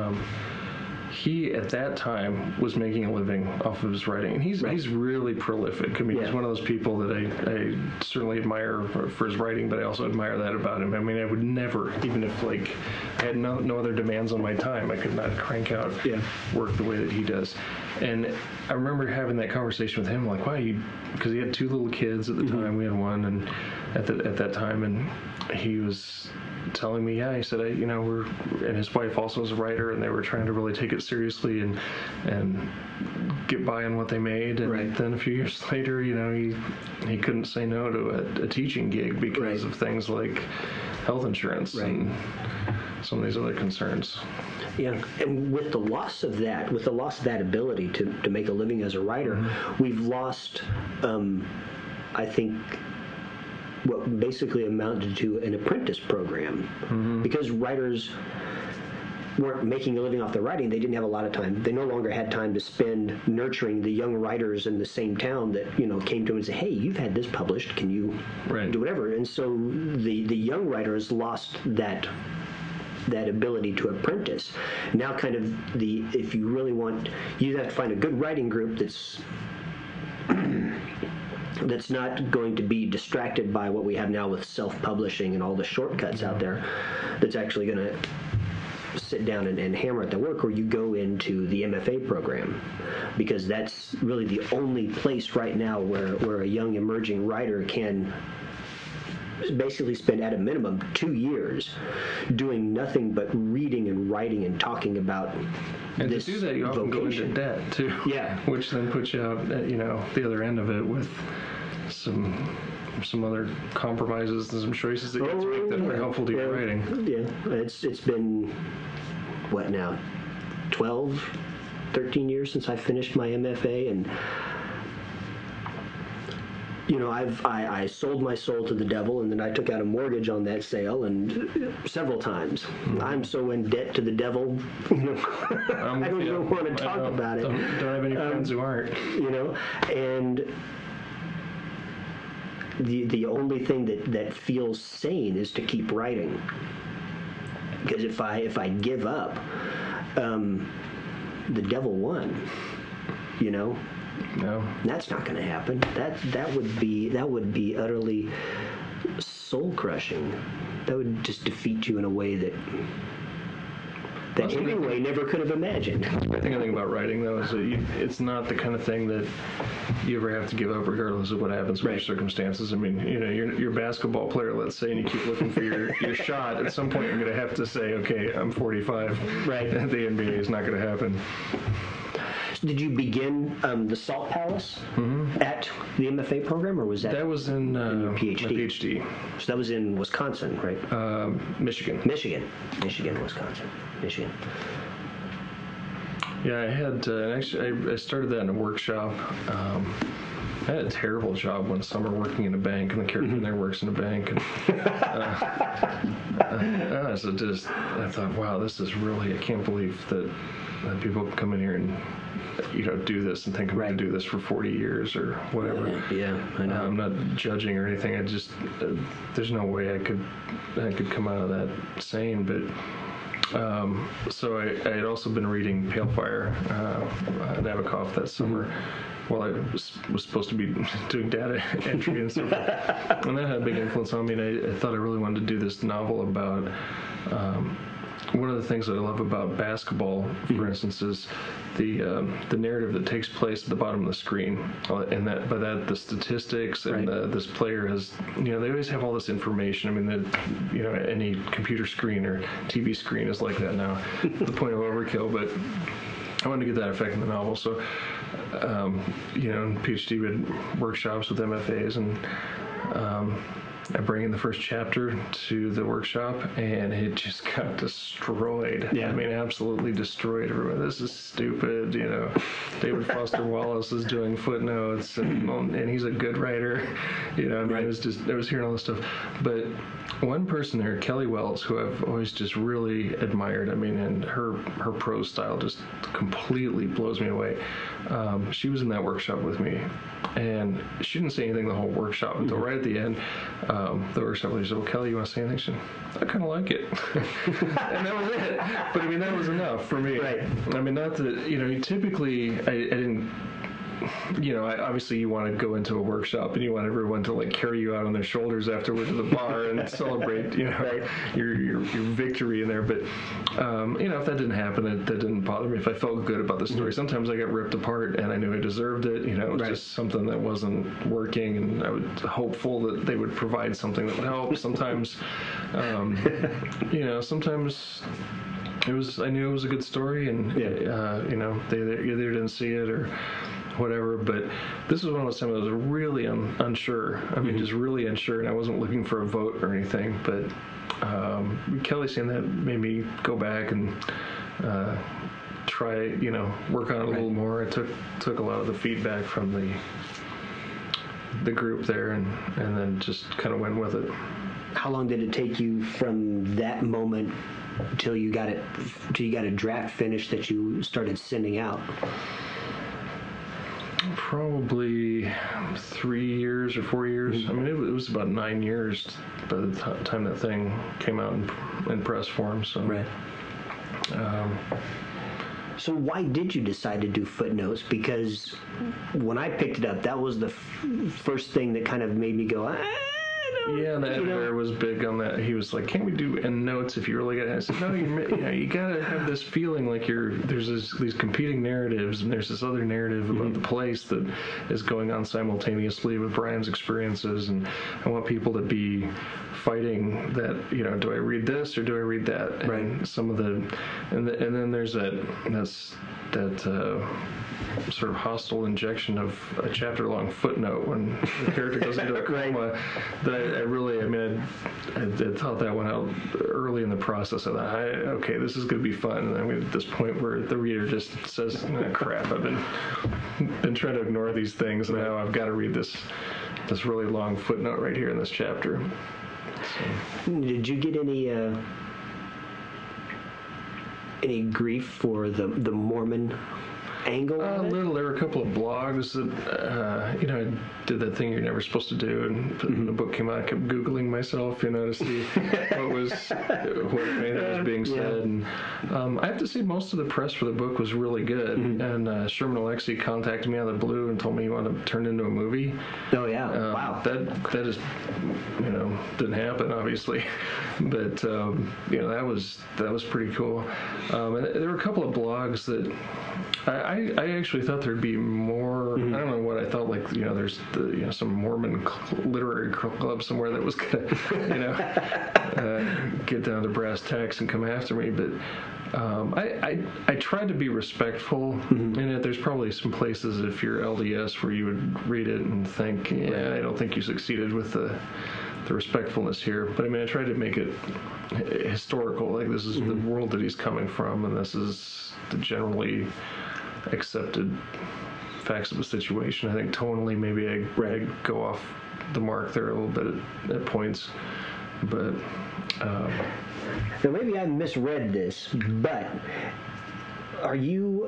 he at that time was making a living off of his writing, and he's really prolific. I mean, he's one of those people that I certainly admire for his writing, but I also admire that about him. I mean, I would never, even if I had no other demands on my time, I could not crank out work the way that he does. And I remember having that conversation with him, like, why because he had 2 little kids at the time. We had one, and at that time, and he was telling me, he said, and his wife also is a writer, and they were trying to really take it seriously and get by on what they made. And then a few years later, he couldn't say no to a teaching gig because of things like health insurance and some of these other concerns. Yeah, and with the loss of that ability to make a living as a writer, we've lost, I think, what basically amounted to an apprentice program, because writers weren't making a living off the writing. They didn't have a lot of time. They no longer had time to spend nurturing the young writers in the same town that came to them and said, "Hey, you've had this published. Can you do whatever?" And so the young writers lost that ability to apprentice. Now, kind of if you really want, you have to find a good writing group that's not going to be distracted by what we have now with self-publishing and all the shortcuts out there, that's actually going to sit down and hammer at the work, or you go into the MFA program, because that's really the only place right now where a young emerging writer can basically spend at a minimum 2 years doing nothing but reading and writing and talking about and this to do that, you often vocation. go into debt too. Yeah, which then puts you out the other end of it with some other compromises and some choices that you have to make that are helpful to your writing. Yeah, it's been what now, 13 years since I finished my MFA, and I sold my soul to the devil, and then I took out a mortgage on that sale, and several times. I'm so in debt to the devil, I don't even want to talk about it. Don't have any friends who aren't. And the only thing that feels sane is to keep writing. Because if I give up, the devil won. No, that's not going to happen. That would be utterly soul crushing. That would just defeat you in a way that Hemingway never could have imagined. The thing about writing, though, is that it's not the kind of thing that you ever have to give up regardless of what happens with your circumstances. I mean, you're a basketball player, let's say, and you keep looking for your shot. At some point, you're going to have to say, okay, I'm 45. Right. The NBA is not going to happen. Did you begin the Salt Palace at the MFA program, or was that? That was in your PhD? My PhD. So that was in Wisconsin, right? Michigan, Wisconsin, Michigan. Yeah, I had actually I started that in a workshop. I had a terrible job one summer working in a bank, and the character in there works in a bank. And, so I thought, wow, this is really, I can't believe that people come in here and do this and think I'm going to do this for 40 years or whatever. Yeah, I know. I'm not judging or anything. I just there's no way I could come out of that sane. But So I had also been reading Pale Fire, Nabokov that summer. While I was supposed to be doing data entry and stuff. And that had a big influence on me, and I thought I really wanted to do this novel about one of the things that I love about basketball, for instance, is the narrative that takes place at the bottom of the screen, and that by that the statistics and this player has, they always have all this information. I mean, any computer screen or TV screen is like that now, to the point of overkill. But I wanted to get that effect in the novel, so in PhD we had workshops with MFAs, and I bring in the first chapter to the workshop, and it just got destroyed. Yeah. I mean, absolutely destroyed. Everyone, this is stupid. David Foster Wallace is doing footnotes, and he's a good writer. I was hearing all this stuff. But one person there, Kelly Wells, who I've always just really admired. I mean, and her prose style just completely blows me away. She was in that workshop with me, and she didn't say anything the whole workshop until right at the end. The workshop leader said, "Well, Kelly, you want to say anything?" She said, "I kind of like it." And that was it. But I mean, that was enough for me. Right. I mean, not that, typically I didn't, obviously you want to go into a workshop and you want everyone to carry you out on their shoulders afterward to the bar and celebrate, your victory in there. But, if that didn't happen, that didn't bother me. If I felt good about the story, sometimes I got ripped apart and I knew I deserved it. It was just something that wasn't working, and I was hopeful that they would provide something that would help. Sometimes, sometimes I knew it was a good story, and they either didn't see it or whatever. But this was one of those times I was really unsure. I mean, just really unsure, and I wasn't looking for a vote or anything. But Kelly saying that made me go back and try, work on it a little more. I took a lot of the feedback from the group there, and then just kind of went with it. How long did it take you from that moment till you got a draft finished that you started sending out? Probably 3 years or 4 years. I mean, it was about 9 years by the time that thing came out in press form. So. Right. So why did you decide to do footnotes? Because when I picked it up, that was the first thing that kind of made me go, Yeah, the editor was big on that. He was like, "Can't we do endnotes if you really got it?" I said, "No, you gotta have this feeling like there's these competing narratives, and there's this other narrative about the place that is going on simultaneously with Brian's experiences, and I want people to be fighting that. Do I read this or do I read that?" And some of and then there's that sort of hostile injection of a chapter-long footnote when the character goes into a coma. That I thought that one out early in the process. I thought, okay, this is going to be fun. And then we're at this point where the reader just says, "Crap, I've been trying to ignore these things, and now I've got to read this really long footnote right here in this chapter." So. Did you get any grief for the Mormon angle? A little. There were a couple of blogs that, I did that thing you're never supposed to do, and when the book came out, I kept Googling myself, to see what was being said. And I have to say, most of the press for the book was really good. And Sherman Alexie contacted me out of the blue and told me he wanted to turn it into a movie. Oh yeah, wow. That just, didn't happen, obviously, but that was pretty cool. And there were a couple of blogs that. I actually thought there'd be more. I don't know what I thought. There's some Mormon literary club somewhere that was gonna, get down to brass tacks and come after me. But I tried to be respectful in it. There's probably some places, if you're LDS, where you would read it and think, I don't think you succeeded with the respectfulness here. But I tried to make it historical. Like, this is the world that he's coming from, and this is the generally accepted facts of the situation. I think tonally maybe I go off the mark there a little bit at points, but now maybe I misread this, but were you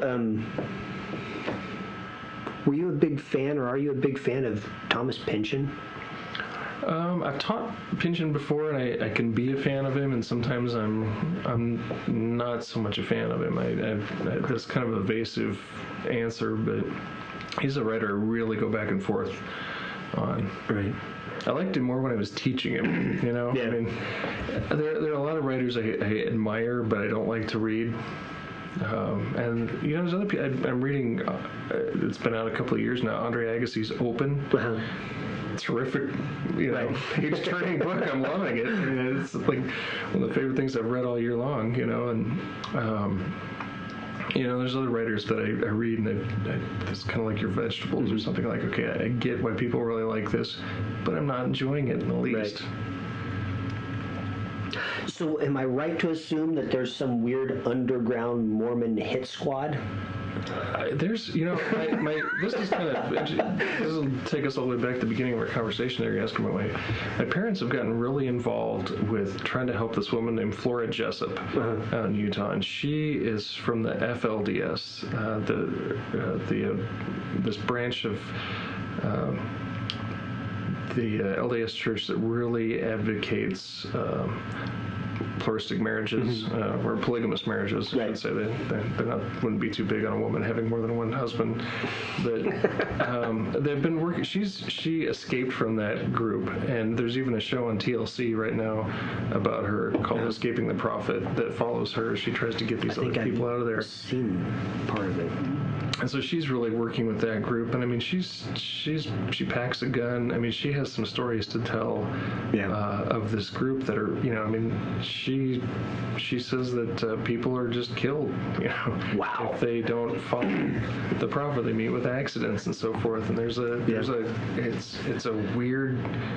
a big fan, or are you a big fan of Thomas Pynchon? I've taught Pynchon before, and I can be a fan of him, and sometimes I'm not so much a fan of him. That's kind of an evasive answer, but he's a writer I really go back and forth on. Right. I liked him more when I was teaching him, you know? Yeah. I mean, there are a lot of writers I admire, but I don't like to read. And, you know, there's other people, I'm reading, it's been out a couple of years now, Andre Agassi's Open. Uh-huh. Terrific, you know, page-turning book. I'm loving it. I mean, it's like one of the favorite things I've read all year long, you know, and, you know, there's other writers that I read, and it's kind of like your vegetables or something. Like, okay, I get why people really like this, but I'm not enjoying it in the least. Right. So am I right to assume that there's some weird underground Mormon hit squad? There's, you know, this is kind of, this will take us all the way back to the beginning of our conversation there. You're asking about my parents have gotten really involved with trying to help this woman named Flora Jessup out in Utah, and she is from the FLDS, this branch of the LDS Church that really advocates pluralistic marriages or polygamous marriages. I should say they're not, wouldn't be too big on a woman having more than one husband, but they've been working. She escaped from that group, and there's even a show on TLC right now about her called "Escaping the Prophet" that follows her. She tries to get these other people out of there. I've seen part of it. And so she's really working with that group, and I mean, she packs a gun. I mean, she has some stories to tell of this group that are, you know, I mean, she says that people are just killed, you know, if they don't follow the prophet. They meet with accidents and so forth, and it's a weird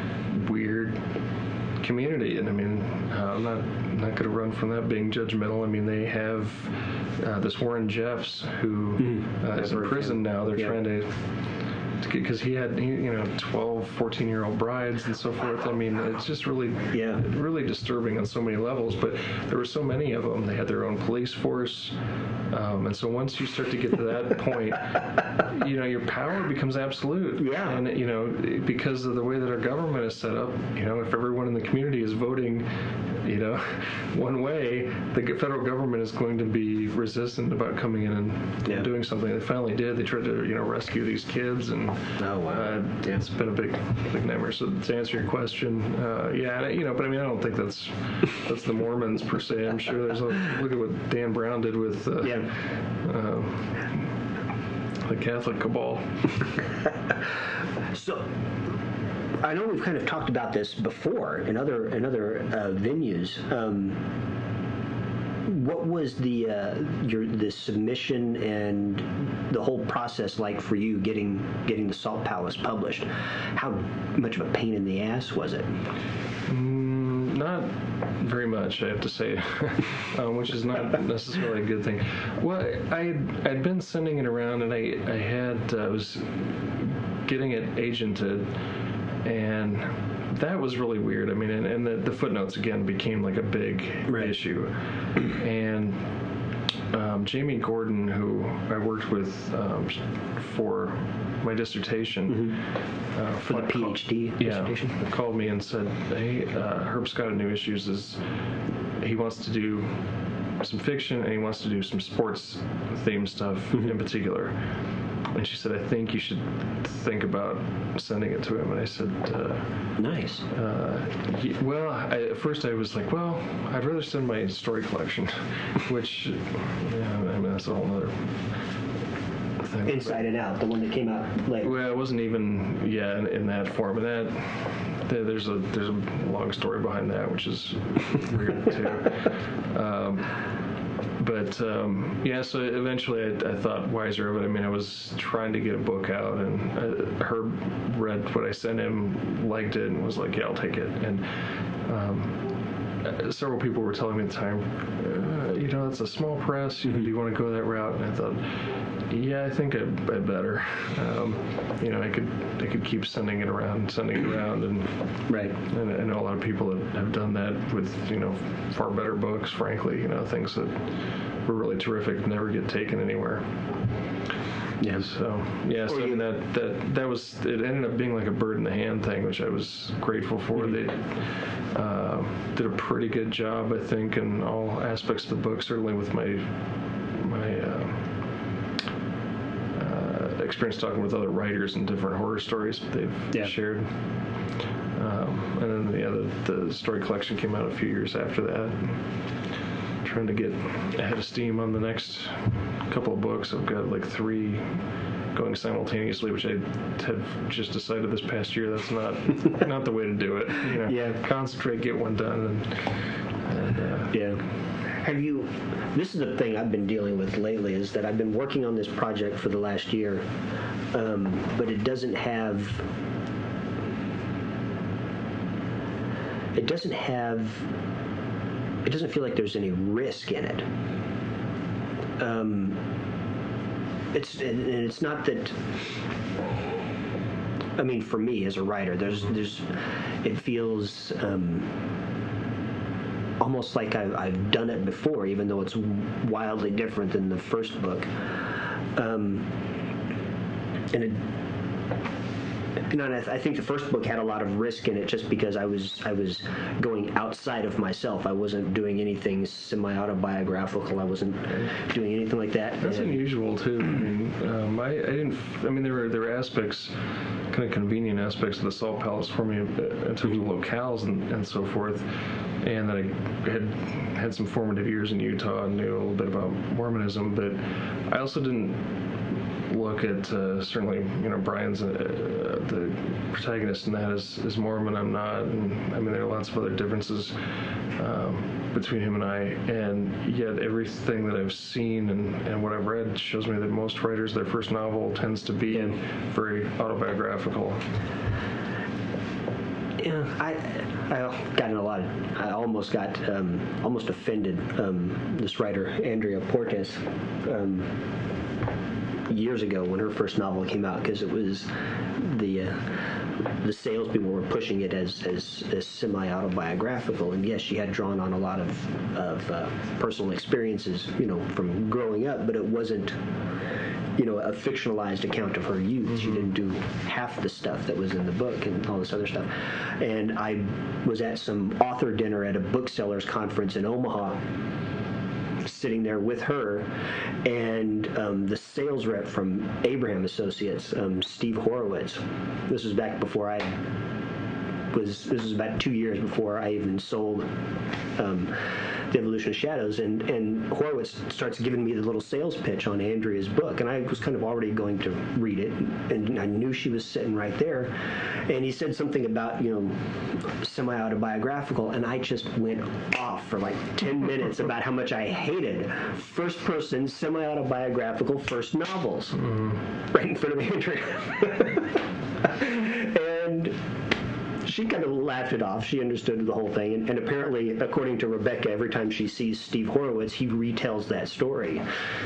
community, and I mean, I'm not going to run from that being judgmental. I mean, they have this Warren Jeffs who is in prison now. They're trying to because he had, you know, 12, 14-year-old brides and so forth. I mean, it's just really disturbing on so many levels, but there were so many of them. They had their own police force, and so once you start to get to that point, you know, your power becomes absolute. Yeah. And, you know, because of the way that our government is set up, you know, if everyone in the community is voting, you know, one way, the federal government is going to be resistant about coming in and doing something. They finally did. They tried to, you know, rescue these kids, and it's been a big nightmare. So to answer your question, you know, but I mean, I don't think that's the Mormons per se. I'm sure there's look at what Dan Brown did with the Catholic cabal. So I know we've kind of talked about this before in other venues. What was the submission and the whole process like for you getting the Salt Palace published? How much of a pain in the ass was it? Not very much, I have to say, which is not necessarily a good thing. Well, I'd been sending it around, and I was getting it agented, and that was really weird. I mean, and the footnotes again became like a big issue, and Jamie Gordon, who I worked with for my dissertation, for the PhD dissertation, called me and said, "Hey, Herb's got new issues. He wants to do some fiction, and he wants to do some sports themed stuff in particular." And she said, "I think you should think about sending it to him." And I said, "Nice." At first I was like, "Well, I'd rather send my story collection," which, I mean, that's a whole other thing. Inside and Out, the one that came out later. Well, it wasn't even in that form, and there's a long story behind that, which is weird too. So eventually I thought wiser of it. I mean, I was trying to get a book out, and Herb read what I sent him, liked it, and was like, "Yeah, I'll take it." And several people were telling me at the time, you know, it's a small press. Do you want to go that route? And I thought, yeah, I think I better. You know, I could keep sending it around, and And I know a lot of people that have done that with, you know, far better books. Frankly, you know, things that were really terrific never get taken anywhere. Yeah. So so I mean that was, it ended up being like a bird in the hand thing, which I was grateful for. They did a pretty good job, I think, in all aspects of the book. Certainly with my experience talking with other writers and different horror stories they've shared. And then the story collection came out a few years after that. Trying to get ahead of steam on the next couple of books. I've got like 3 going simultaneously, which I have just decided this past year that's not the way to do it. Concentrate, get one done, and Have you? This is the thing I've been dealing with lately, is that I've been working on this project for the last year, but it doesn't feel like there's any risk in it. It's not that. I mean, for me as a writer, it feels almost like I've done it before, even though it's wildly different than the first book. I think the first book had a lot of risk in it, just because I was going outside of myself. I wasn't doing anything semi-autobiographical. I wasn't doing anything like that. That's unusual too. I didn't. I mean, there were aspects, kind of convenient aspects of the Salt Palace for me in terms of locales and so forth, and that I had some formative years in Utah and knew a little bit about Mormonism, but I also didn't look at certainly Brian's the protagonist in that is Mormon. I'm not, and I mean there are lots of other differences between him and I, and yet everything that I've seen and what I've read shows me that most writers, their first novel tends to be very autobiographical. I got in a lot of. I almost got almost offended. This writer Andrea Portes. Years ago when her first novel came out, because it was the salespeople were pushing it as semi-autobiographical, and yes, she had drawn on a lot of personal experiences, from growing up, but it wasn't, a fictionalized account of her youth. Mm-hmm. She didn't do half the stuff that was in the book and all this other stuff. And I was at some author dinner at a booksellers conference in Omaha, sitting there with her and the sales rep from Abraham Associates, Steve Horowitz. This was back before this was about 2 years before I even sold The Evolution of Shadows, and Horowitz starts giving me the little sales pitch on Andrea's book, and I was kind of already going to read it, and I knew she was sitting right there, and he said something about, semi-autobiographical, and I just went off for like 10 minutes about how much I hated first-person semi-autobiographical first novels right in front of Andrea. And she kind of laughed it off. She understood the whole thing. And apparently, according to Rebecca, every time she sees Steve Horowitz, he retells that story.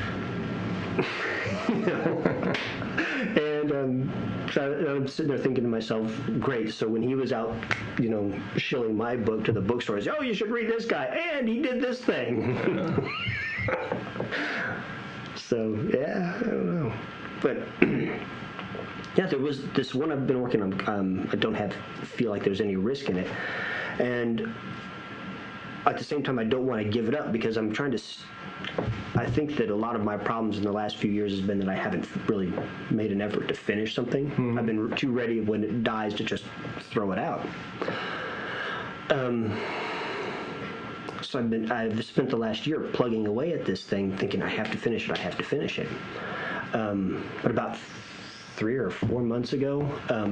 And so I'm sitting there thinking to myself, great, so when he was out, shilling my book to the bookstores, oh, you should read this guy, and he did this thing. So, yeah, I don't know. But... yeah, there was this one I've been working on. I don't feel like there's any risk in it, and at the same time, I don't want to give it up, because I'm trying to. I think that a lot of my problems in the last few years has been that I haven't really made an effort to finish something. Mm-hmm. I've been too ready when it dies to just throw it out. So I've spent the last year plugging away at this thing, thinking I have to finish it. But about 3 or 4 months ago,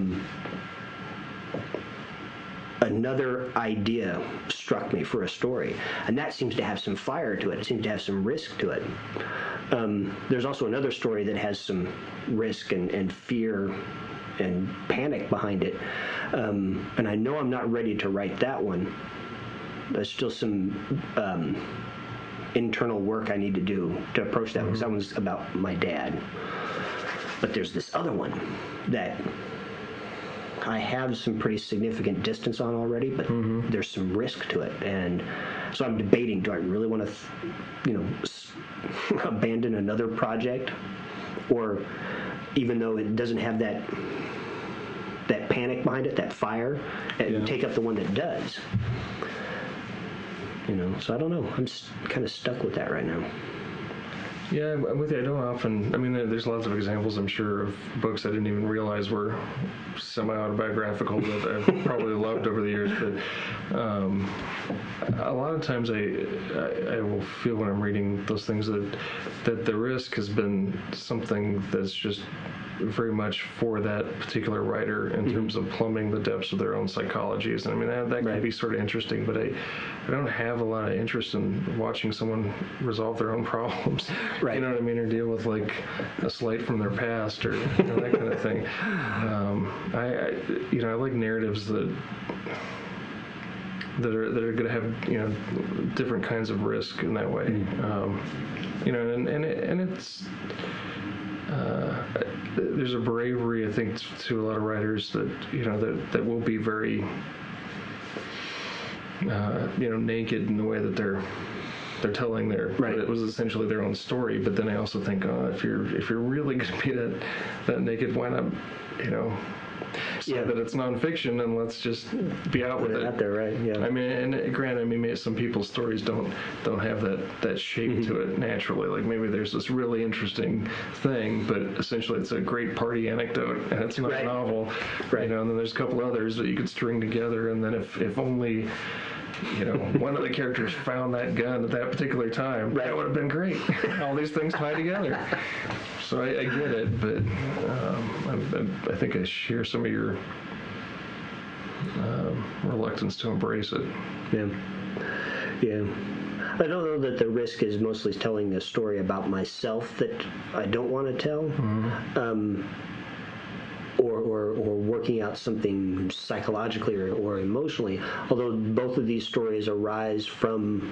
another idea struck me for a story, and that seems to have some fire to it. It seems to have some risk to it. There's also another story that has some risk and fear and panic behind it, and I know I'm not ready to write that one. There's still some internal work I need to do to approach that one, because that one's about my dad. But there's this other one that I have some pretty significant distance on already, but there's some risk to it. And so I'm debating, do I really want to, abandon another project? Or even though it doesn't have that panic behind it, that fire, and take up the one that does. So I don't know. I'm kind of stuck with that right now. Yeah, I'm with you. I don't often. I mean, there's lots of examples, I'm sure, of books I didn't even realize were semi-autobiographical that I've probably loved over the years. But a lot of times, I will feel when I'm reading those things that the risk has been something that's just very much for that particular writer in terms of plumbing the depths of their own psychologies. And I mean, that can be sort of interesting, but I don't have a lot of interest in watching someone resolve their own problems. Right. You know what I mean? Or deal with like a slight from their past or that kind of thing. I like narratives that are going to have different kinds of risk in that way. And it's there's a bravery, I think, to a lot of writers that that will be very naked in the way that they're telling their it was essentially their own story. But then I also think, if you're really going to be that naked, why not say that it's nonfiction and let's just be out with it. Out there, right? Yeah. I mean, and granted, maybe some people's stories don't have that shape to it naturally. Like maybe there's this really interesting thing, but essentially it's a great party anecdote and it's not a novel. Right. And then there's a couple others that you could string together, and then if only one of the characters found that gun at that particular time, that would have been great. All these things tie together. So I get it, but I think I share some of your reluctance to embrace it. Yeah. I don't know that the risk is mostly telling a story about myself that I don't want to tell. Or working out something psychologically or emotionally, although both of these stories arise from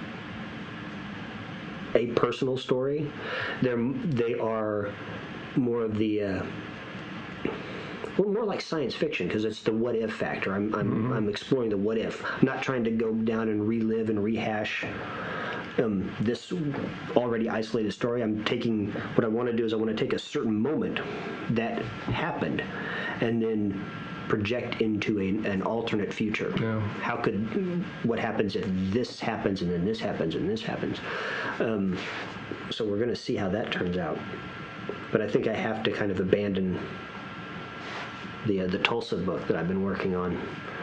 a personal story. They are more of the more like science fiction, because it's the what if factor. I'm exploring the what if. I'm not trying to go down and relive and rehash this already isolated story. What I want to do is I want to take a certain moment that happened and then project into an alternate future. What happens if this happens and then this happens and this happens? So we're going to see how that turns out. But I think I have to kind of abandon the Tulsa book that I've been working on,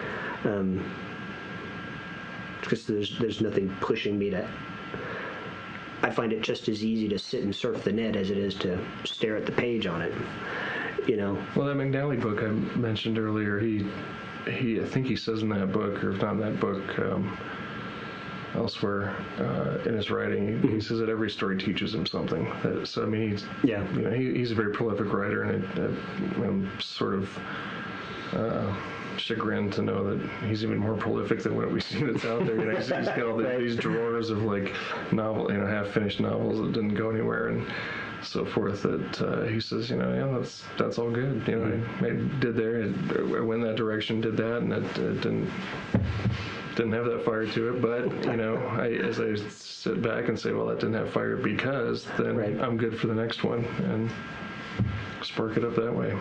because there's nothing pushing me to. I find it just as easy to sit and surf the net as it is to stare at the page on it. Well, that McNally book I mentioned earlier, I think he says in that book, or if not in that book, elsewhere in his writing, he says that every story teaches him something. So I mean, he's a very prolific writer, and I'm sort of chagrined to know that he's even more prolific than what we see that's out there. He's got all these drawers of like half-finished novels that didn't go anywhere and so forth. That he says, that's all good. I did there, I went that direction, did that, and it didn't have that fire to it. But as I sit back and say, well, that didn't have fire because then I'm good for the next one, and spark it up that way.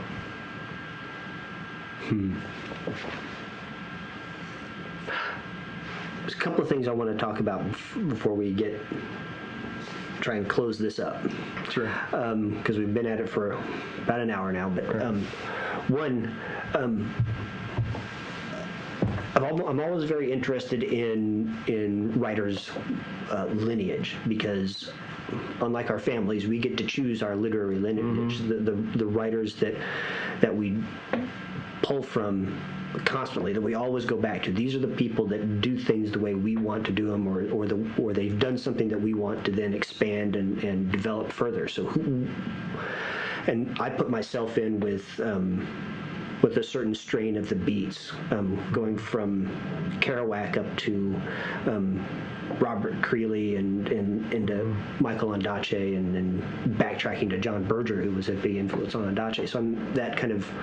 There's a couple of things I want to talk about before we try and close this up. Sure. Because we've been at it for about an hour now. But one, I'm always very interested in writers' lineage, because unlike our families, we get to choose our literary lineage. The writers that we pull from constantly, that we always go back to. These are the people that do things the way we want to do them, or they've done something that we want to then expand and develop further. So, and I put myself in with a certain strain of the beats, going from Kerouac up to Robert Creeley and into Michael Ondaatje, and then backtracking to John Berger, who was a big influence on Ondaatje. So I'm that kind of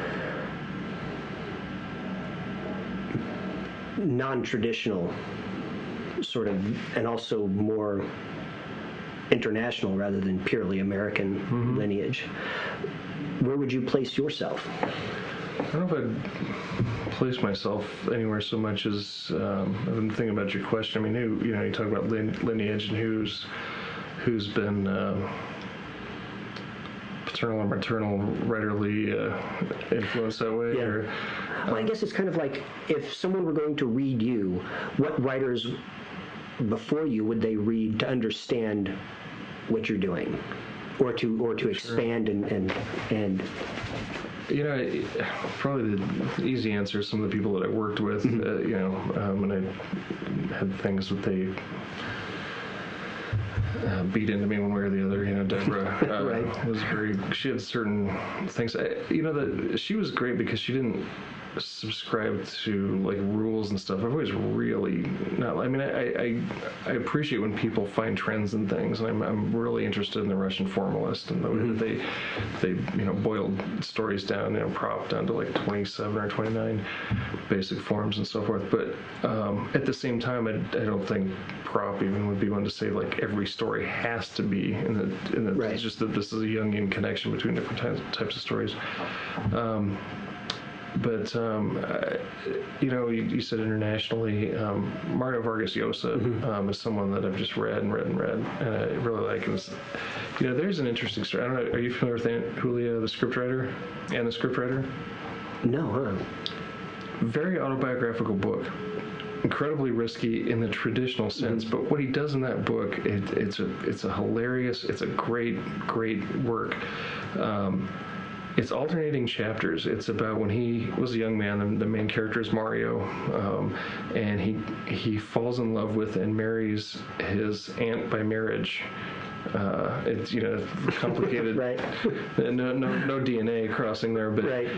non-traditional sort of, and also more international rather than purely American lineage. where would you place yourself? I don't know if I'd place myself anywhere so much as I've been thinking about your question. I mean, you talk about lineage and who's been paternal or maternal writerly influenced that way. Yeah. Or, well, I guess it's kind of like if someone were going to read you, what writers before you would they read to understand what you're doing, or to expand and probably the easy answer is some of the people that I worked with, and I had things that they beat into me one way or the other. Deborah right. was she had certain things. That she was great because she didn't subscribe to like rules and stuff. I've always really not. I mean, I appreciate when people find trends and things, and I'm really interested in the Russian formalist and the way that they boiled stories down, prop down to like 27 or 29 basic forms and so forth. But at the same time, I don't think prop even would be one to say like every story has to be in the right. It's just that this is a Jungian connection between different types of stories. But you said internationally, Mario Vargas Llosa is someone that I've just read, and I really like. There's an interesting story. I don't know. Are you familiar with Aunt Julia, the scriptwriter, and the scriptwriter? No, huh? Very autobiographical book. Incredibly risky in the traditional sense, but what he does in that book, it's a hilarious, it's a great work. It's alternating chapters. It's about when he was a young man. The main character is Mario, and he falls in love with and marries his aunt by marriage. It's complicated. Right. No DNA crossing there, but right.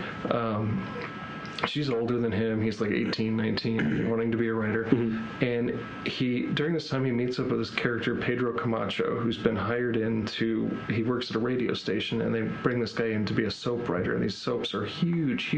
She's older than him. He's like 18, 19, wanting to be a writer. And during this time, he meets up with this character, Pedro Camacho, who's been hired he works at a radio station, and they bring this guy in to be a soap writer. And these soaps are huge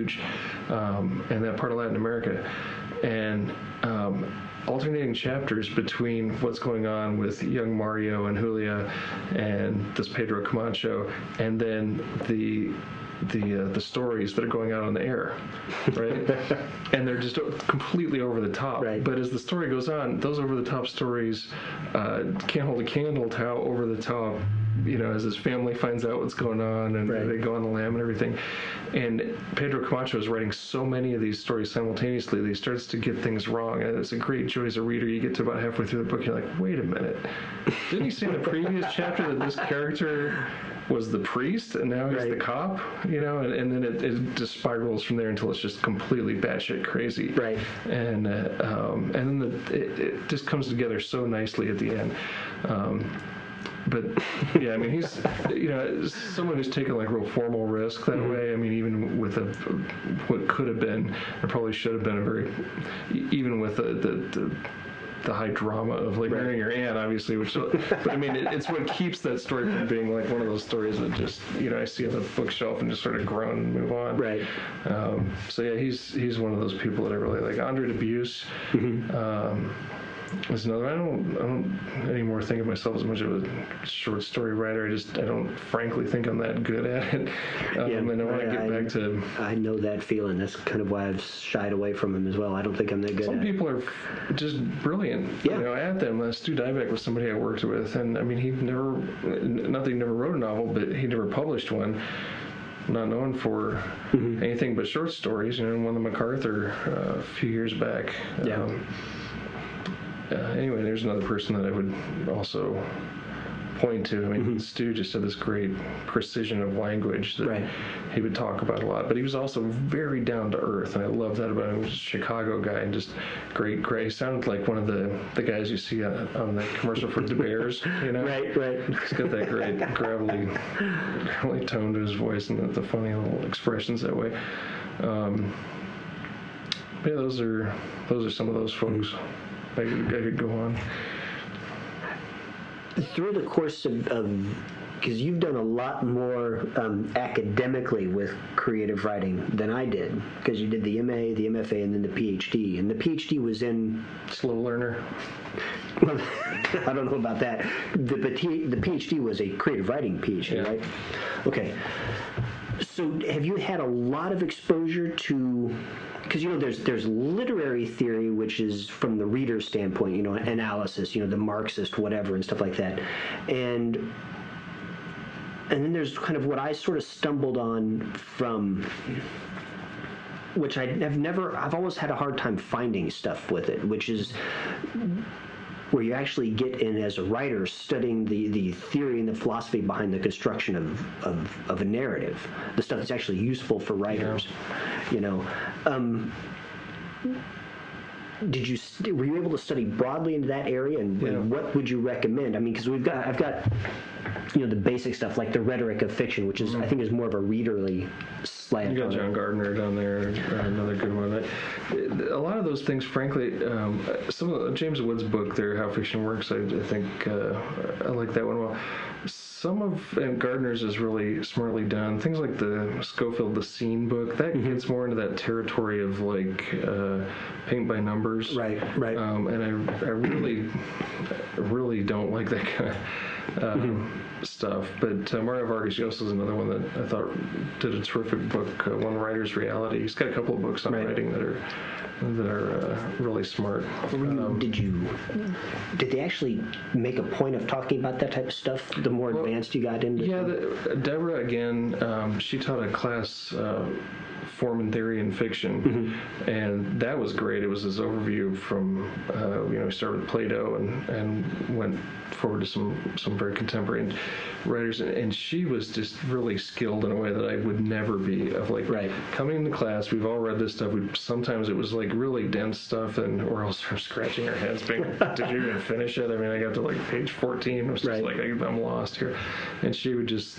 in that part of Latin America. And alternating chapters between what's going on with young Mario and Julia and this Pedro Camacho, and then the stories that are going out on the air, right? And they're just completely over the top. Right. But as the story goes on, those over the top stories can't hold a candle to how over the top, as his family finds out what's going on, and right. they go on the lam and everything. And Pedro Camacho is writing so many of these stories simultaneously that he starts to get things wrong. And it's a great joy as a reader. You get to about halfway through the book, you're like, wait a minute. Didn't he say in the previous chapter that this character was the priest and now he's right. the cop? And then it just spirals from there until it's just completely batshit crazy. Right. And then it just comes together so nicely at the end. But yeah, I mean, he's someone who's taken like real formal risk that way. I mean, even with what could have been, or probably should have been even with the high drama of like marrying your aunt, obviously, but I mean, it's what keeps that story from being like one of those stories that just I see on the bookshelf and just sort of groan and move on. Right. So yeah, he's one of those people that I really like. Andre Dubus. Is another. I don't anymore think of myself as much of a short story writer. I don't frankly think I'm that good at it. And I want to get back to. I know that feeling. That's kind of why I've shied away from him as well. I don't think I'm that good. Some people are just brilliant. Yeah. At them. Stu Diebeck was somebody I worked with, and I mean, he never wrote a novel, but he never published one. Not known for anything but short stories. Won the MacArthur a few years back. Yeah. Anyway, there's another person that I would also point to. I mean, Stu just had this great precision of language that he would talk about a lot, but he was also very down to earth, and I love that about him. He was a Chicago guy and just great. He sounded like one of the guys you see on the commercial for De Beers, Right. He's got that great gravelly tone to his voice and the funny little expressions that way. Yeah, those are some of those folks. I could go on. Through the course of because you've done a lot more academically with creative writing than I did, because you did the MA, the MFA, and then the PhD. And the PhD was in... Slow learner. Well, I don't know about that. The PhD was a creative writing PhD, right? Okay. So have you had a lot of exposure to, because there's literary theory, which is from the reader's standpoint, analysis, the Marxist whatever and stuff like that, and then there's kind of what I sort of stumbled on from, which I've always had a hard time finding stuff with it, which is where you actually get in as a writer studying the theory and the philosophy behind the construction of a narrative, the stuff that's actually useful for writers. Were you able to study broadly into that area, and what would you recommend? I mean, because I've got the basic stuff like the rhetoric of fiction, which is I think is more of a readerly slant. You got John Gardner down there, another good one. A lot of those things, frankly, some of James Wood's book there, How Fiction Works, I think I like that one well. Some of Gardner's is really smartly done. Things like the Schofield The Scene book, that gets more into that territory of like paint by numbers. Right. And I really don't like that kind of stuff. But Mario Vargas Llosa is another one that I thought did a terrific book, One Writer's Reality. He's got a couple of books on writing that are really smart. Did they actually make a point of talking about that type of stuff the more advanced you got into? Yeah, Deborah, again, she taught a class, Form and Theory in Fiction, and that was great. It was this overview from, we started with Plato and went forward to some very contemporary writers, and she was just really skilled in a way that I would never be, of like coming into class, we've all read this stuff, sometimes it was like really dense stuff, and we're all sort of scratching our heads being, did you even finish it? I mean, I got to like page 14, it was just like, I'm lost here, and she would just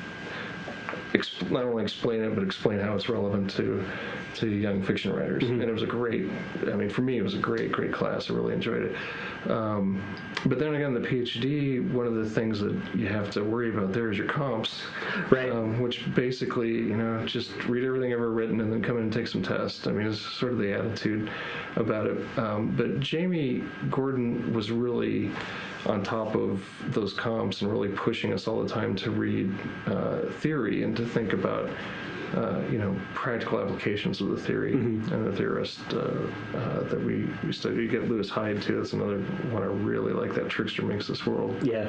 not only explain it, but explain how it's relevant to young fiction writers. And it was for me, it was a great class. I really enjoyed it. But then again, the PhD, one of the things that you have to worry about there is your comps, which basically, just read everything ever written and then come in and take some tests. I mean, it's sort of the attitude about it. But Jamie Gordon was really on top of those comps and really pushing us all the time to read theory and to think about practical applications of the theory and the theorist that we study. You get Lewis Hyde too. That's another one I really like. That Trickster Makes This World. Yeah.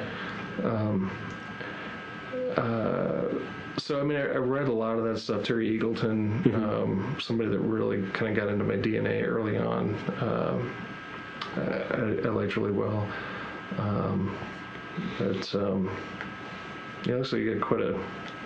So I mean, I read a lot of that stuff. Terry Eagleton, somebody that really kind of got into my DNA early on. I liked really well. But it looks like you get quite a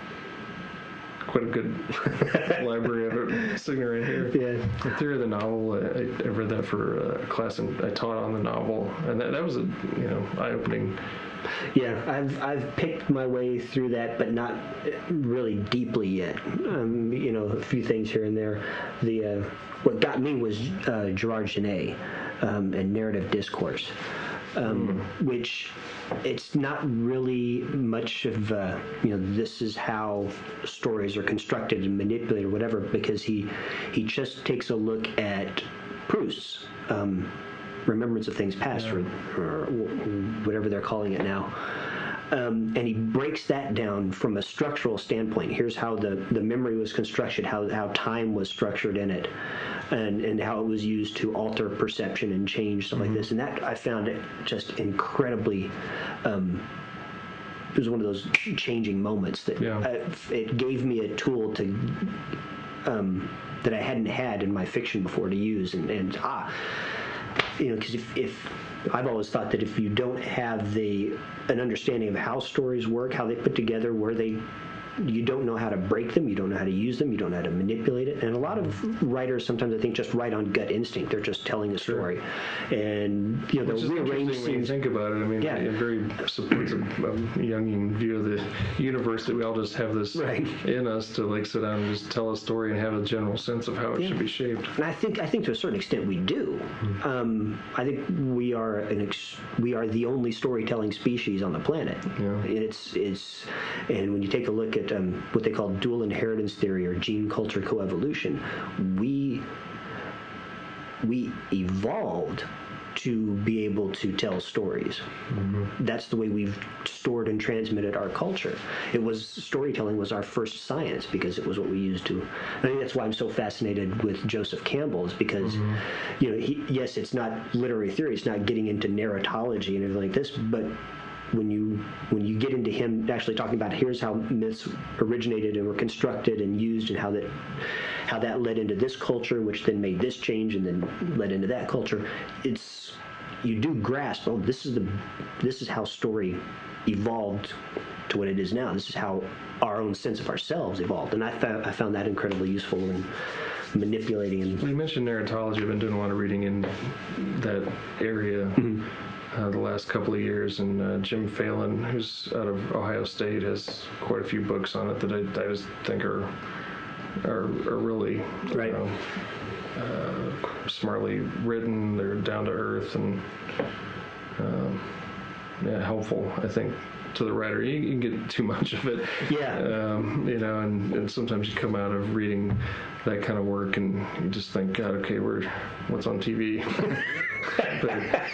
good library of it sitting right here. Yeah. The Theory of the Novel, I read that for a class, and I taught on the novel, and that was a eye-opening. Yeah, I've picked my way through that, but not really deeply yet. A few things here and there. What got me was Gerard Genet and Narrative Discourse. Which it's not really much of this is how stories are constructed and manipulated or whatever, because he just takes a look at Proust's Remembrance of Things Past or whatever they're calling it now. And he breaks that down from a structural standpoint. Here's how the memory was constructed, how time was structured in it, and how it was used to alter perception and change, stuff like this. And that, I found it just incredibly, it was one of those changing moments that it gave me a tool to that I hadn't had in my fiction before to use. Because if I've always thought that if you don't have an understanding of how stories work, how they put together, you don't know how to break them, you don't know how to use them, you don't know how to manipulate it. And a lot of writers sometimes, I think, just write on gut instinct. They're just telling a story, and they'll rearrange scenes. When you think about it, I mean, it very supports a Jungian view of the universe, that we all just have this in us to like sit down and just tell a story and have a general sense of how it should be shaped. And I think to a certain extent we do. I think we are the only storytelling species on the planet. Yeah. And when you take a look at what they call dual inheritance theory or gene culture coevolution, we evolved to be able to tell stories. That's the way we've stored and transmitted our culture. Storytelling was our first science because it was what we used to. I think that's why I'm so fascinated with Joseph Campbell, is because, yes, it's not literary theory, it's not getting into narratology and everything like this, but when you get into him actually talking about here's how myths originated and were constructed and used, and how that led into this culture, which then made this change and then led into that culture, you do grasp, oh, this is how story evolved to what it is now. This is how our own sense of ourselves evolved, and I found that incredibly useful in manipulating. And you mentioned narratology. I've been doing a lot of reading in that area. The last couple of years, and Jim Phelan, who's out of Ohio State, has quite a few books on it that I just think are really right. Smartly written. They're down to earth and helpful, I think, to the writer. You can get too much of it, and sometimes you come out of reading that kind of work and you just think, God, okay, what's on TV? But,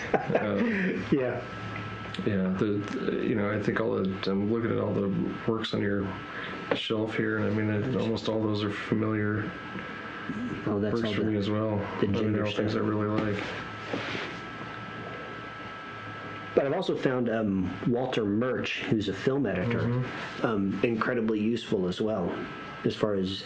I think I'm looking at all the works on your shelf here, and I mean, almost all those are familiar works for me as well. They're all things I really like. But I've also found Walter Murch, who's a film editor, incredibly useful as well, as far as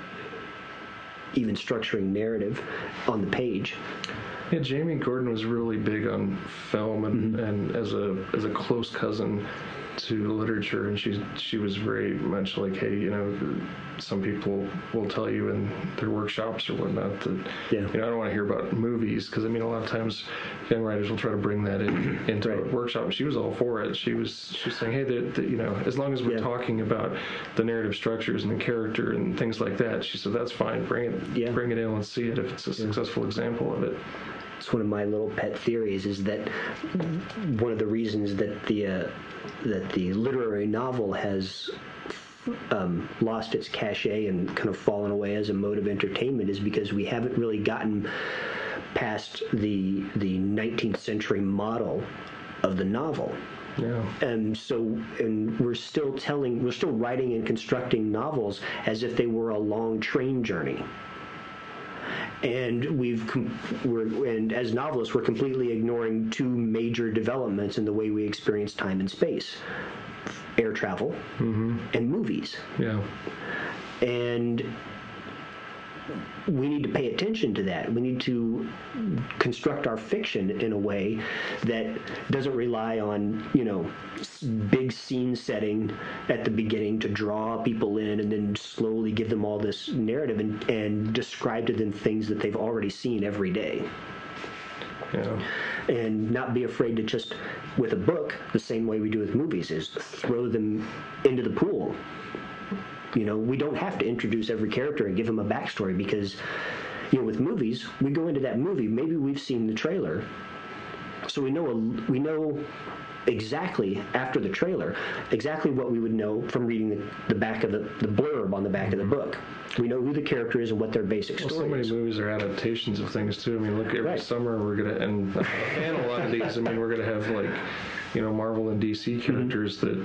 even structuring narrative on the page. Yeah, Jamie Gordon was really big on film and as a close cousin to literature, and she was very much like, hey, some people will tell you in their workshops or whatnot that I don't want to hear about movies, because I mean a lot of times young writers will try to bring that into a workshop, and she was all for it. She was saying, hey, as long as we're talking about the narrative structures and the character and things like that, she said that's fine. Bring it in. Let's see it if it's a successful example of it. It's one of my little pet theories, is that one of the reasons that the literary novel has lost its cachet and kind of fallen away as a mode of entertainment is because we haven't really gotten past the 19th century model of the novel. Yeah. And we're still writing and constructing novels as if they were a long train journey. And as novelists, we're completely ignoring two major developments in the way we experience time and space: air travel and movies. Yeah. And we need to pay attention to that. We need to construct our fiction in a way that doesn't rely on, big scene setting at the beginning to draw people in and then slowly give them all this narrative and describe to them things that they've already seen every day. Yeah. And not be afraid to just, with a book, the same way we do with movies, is throw them into the pool. We don't have to introduce every character and give them a backstory, because, with movies, we go into that movie, maybe we've seen the trailer, so we know exactly after the trailer, exactly what we would know from reading the back of the blurb on the back of the book. We know who the character is and what their basic story is. So many movies are adaptations of things too. I mean, look, every summer we're gonna, and a lot of these, I mean, we're gonna have Marvel and DC characters that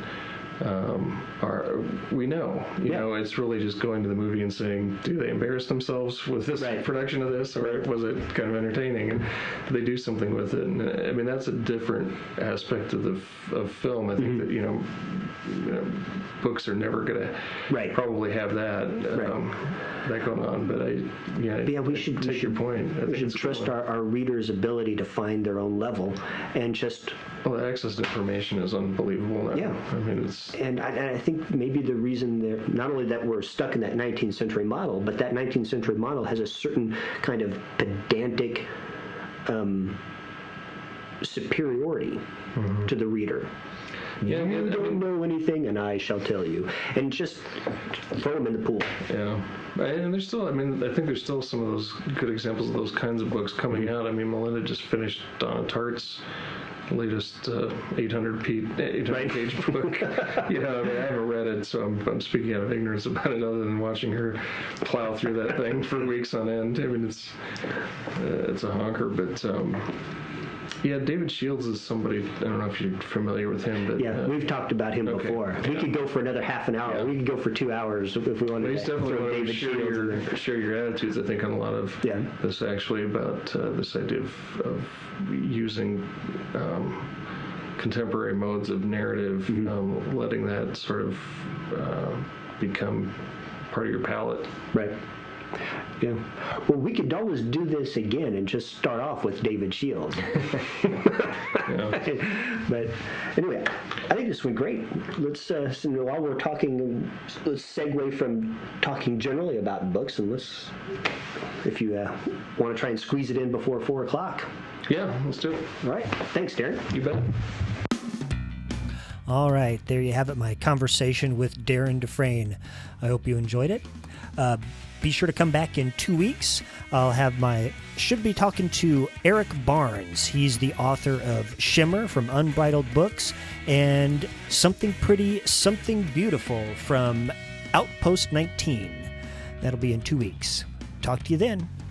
we know. It's really just going to the movie and saying, do they embarrass themselves with this production of this, or was it kind of entertaining, and do they do something with it? And I mean, that's a different aspect of film. I think that books are never going to probably have that that going on. But we should take your point. We should trust our readers' ability to find their own level, and just. Well, the access to information is unbelievable now. Yeah. I mean, it's. And I think maybe the reason not only that we're stuck in that 19th century model, but that 19th century model has a certain kind of pedantic superiority to the reader. Yeah, you don't know anything, and I shall tell you. And just throw them in the pool. Yeah. And there's still, I think there's still some of those good examples of those kinds of books coming out. I mean, Melinda just finished Donna Tartt's latest 800-page book. I haven't read it, so I'm speaking out of ignorance about it, other than watching her plow through that thing for weeks on end. I mean, it's a honker, but Yeah, David Shields is somebody, I don't know if you're familiar with him, but Yeah, we've talked about him before. We could go for another half an hour. Yeah. We could go for 2 hours if we wanted. he's definitely going to share your attitudes, I think, on a lot of this, actually, about this idea of using contemporary modes of narrative, letting that sort of become part of your palette. Right. Yeah. Well, we could always do this again and just start off with David Shields. But anyway, I think this went great. Let's, while we're talking, let's segue from talking generally about books, and if you want to try and squeeze it in before 4 o'clock. Yeah, let's do it. All right. Thanks, Darren. You bet. All right, there you have it, my conversation with Darren Dufresne. I hope you enjoyed it. Be sure to come back in 2 weeks. Should be talking to Eric Barnes. He's the author of Shimmer from Unbridled Books and Something Pretty, Something Beautiful from Outpost 19. That'll be in 2 weeks. Talk to you then.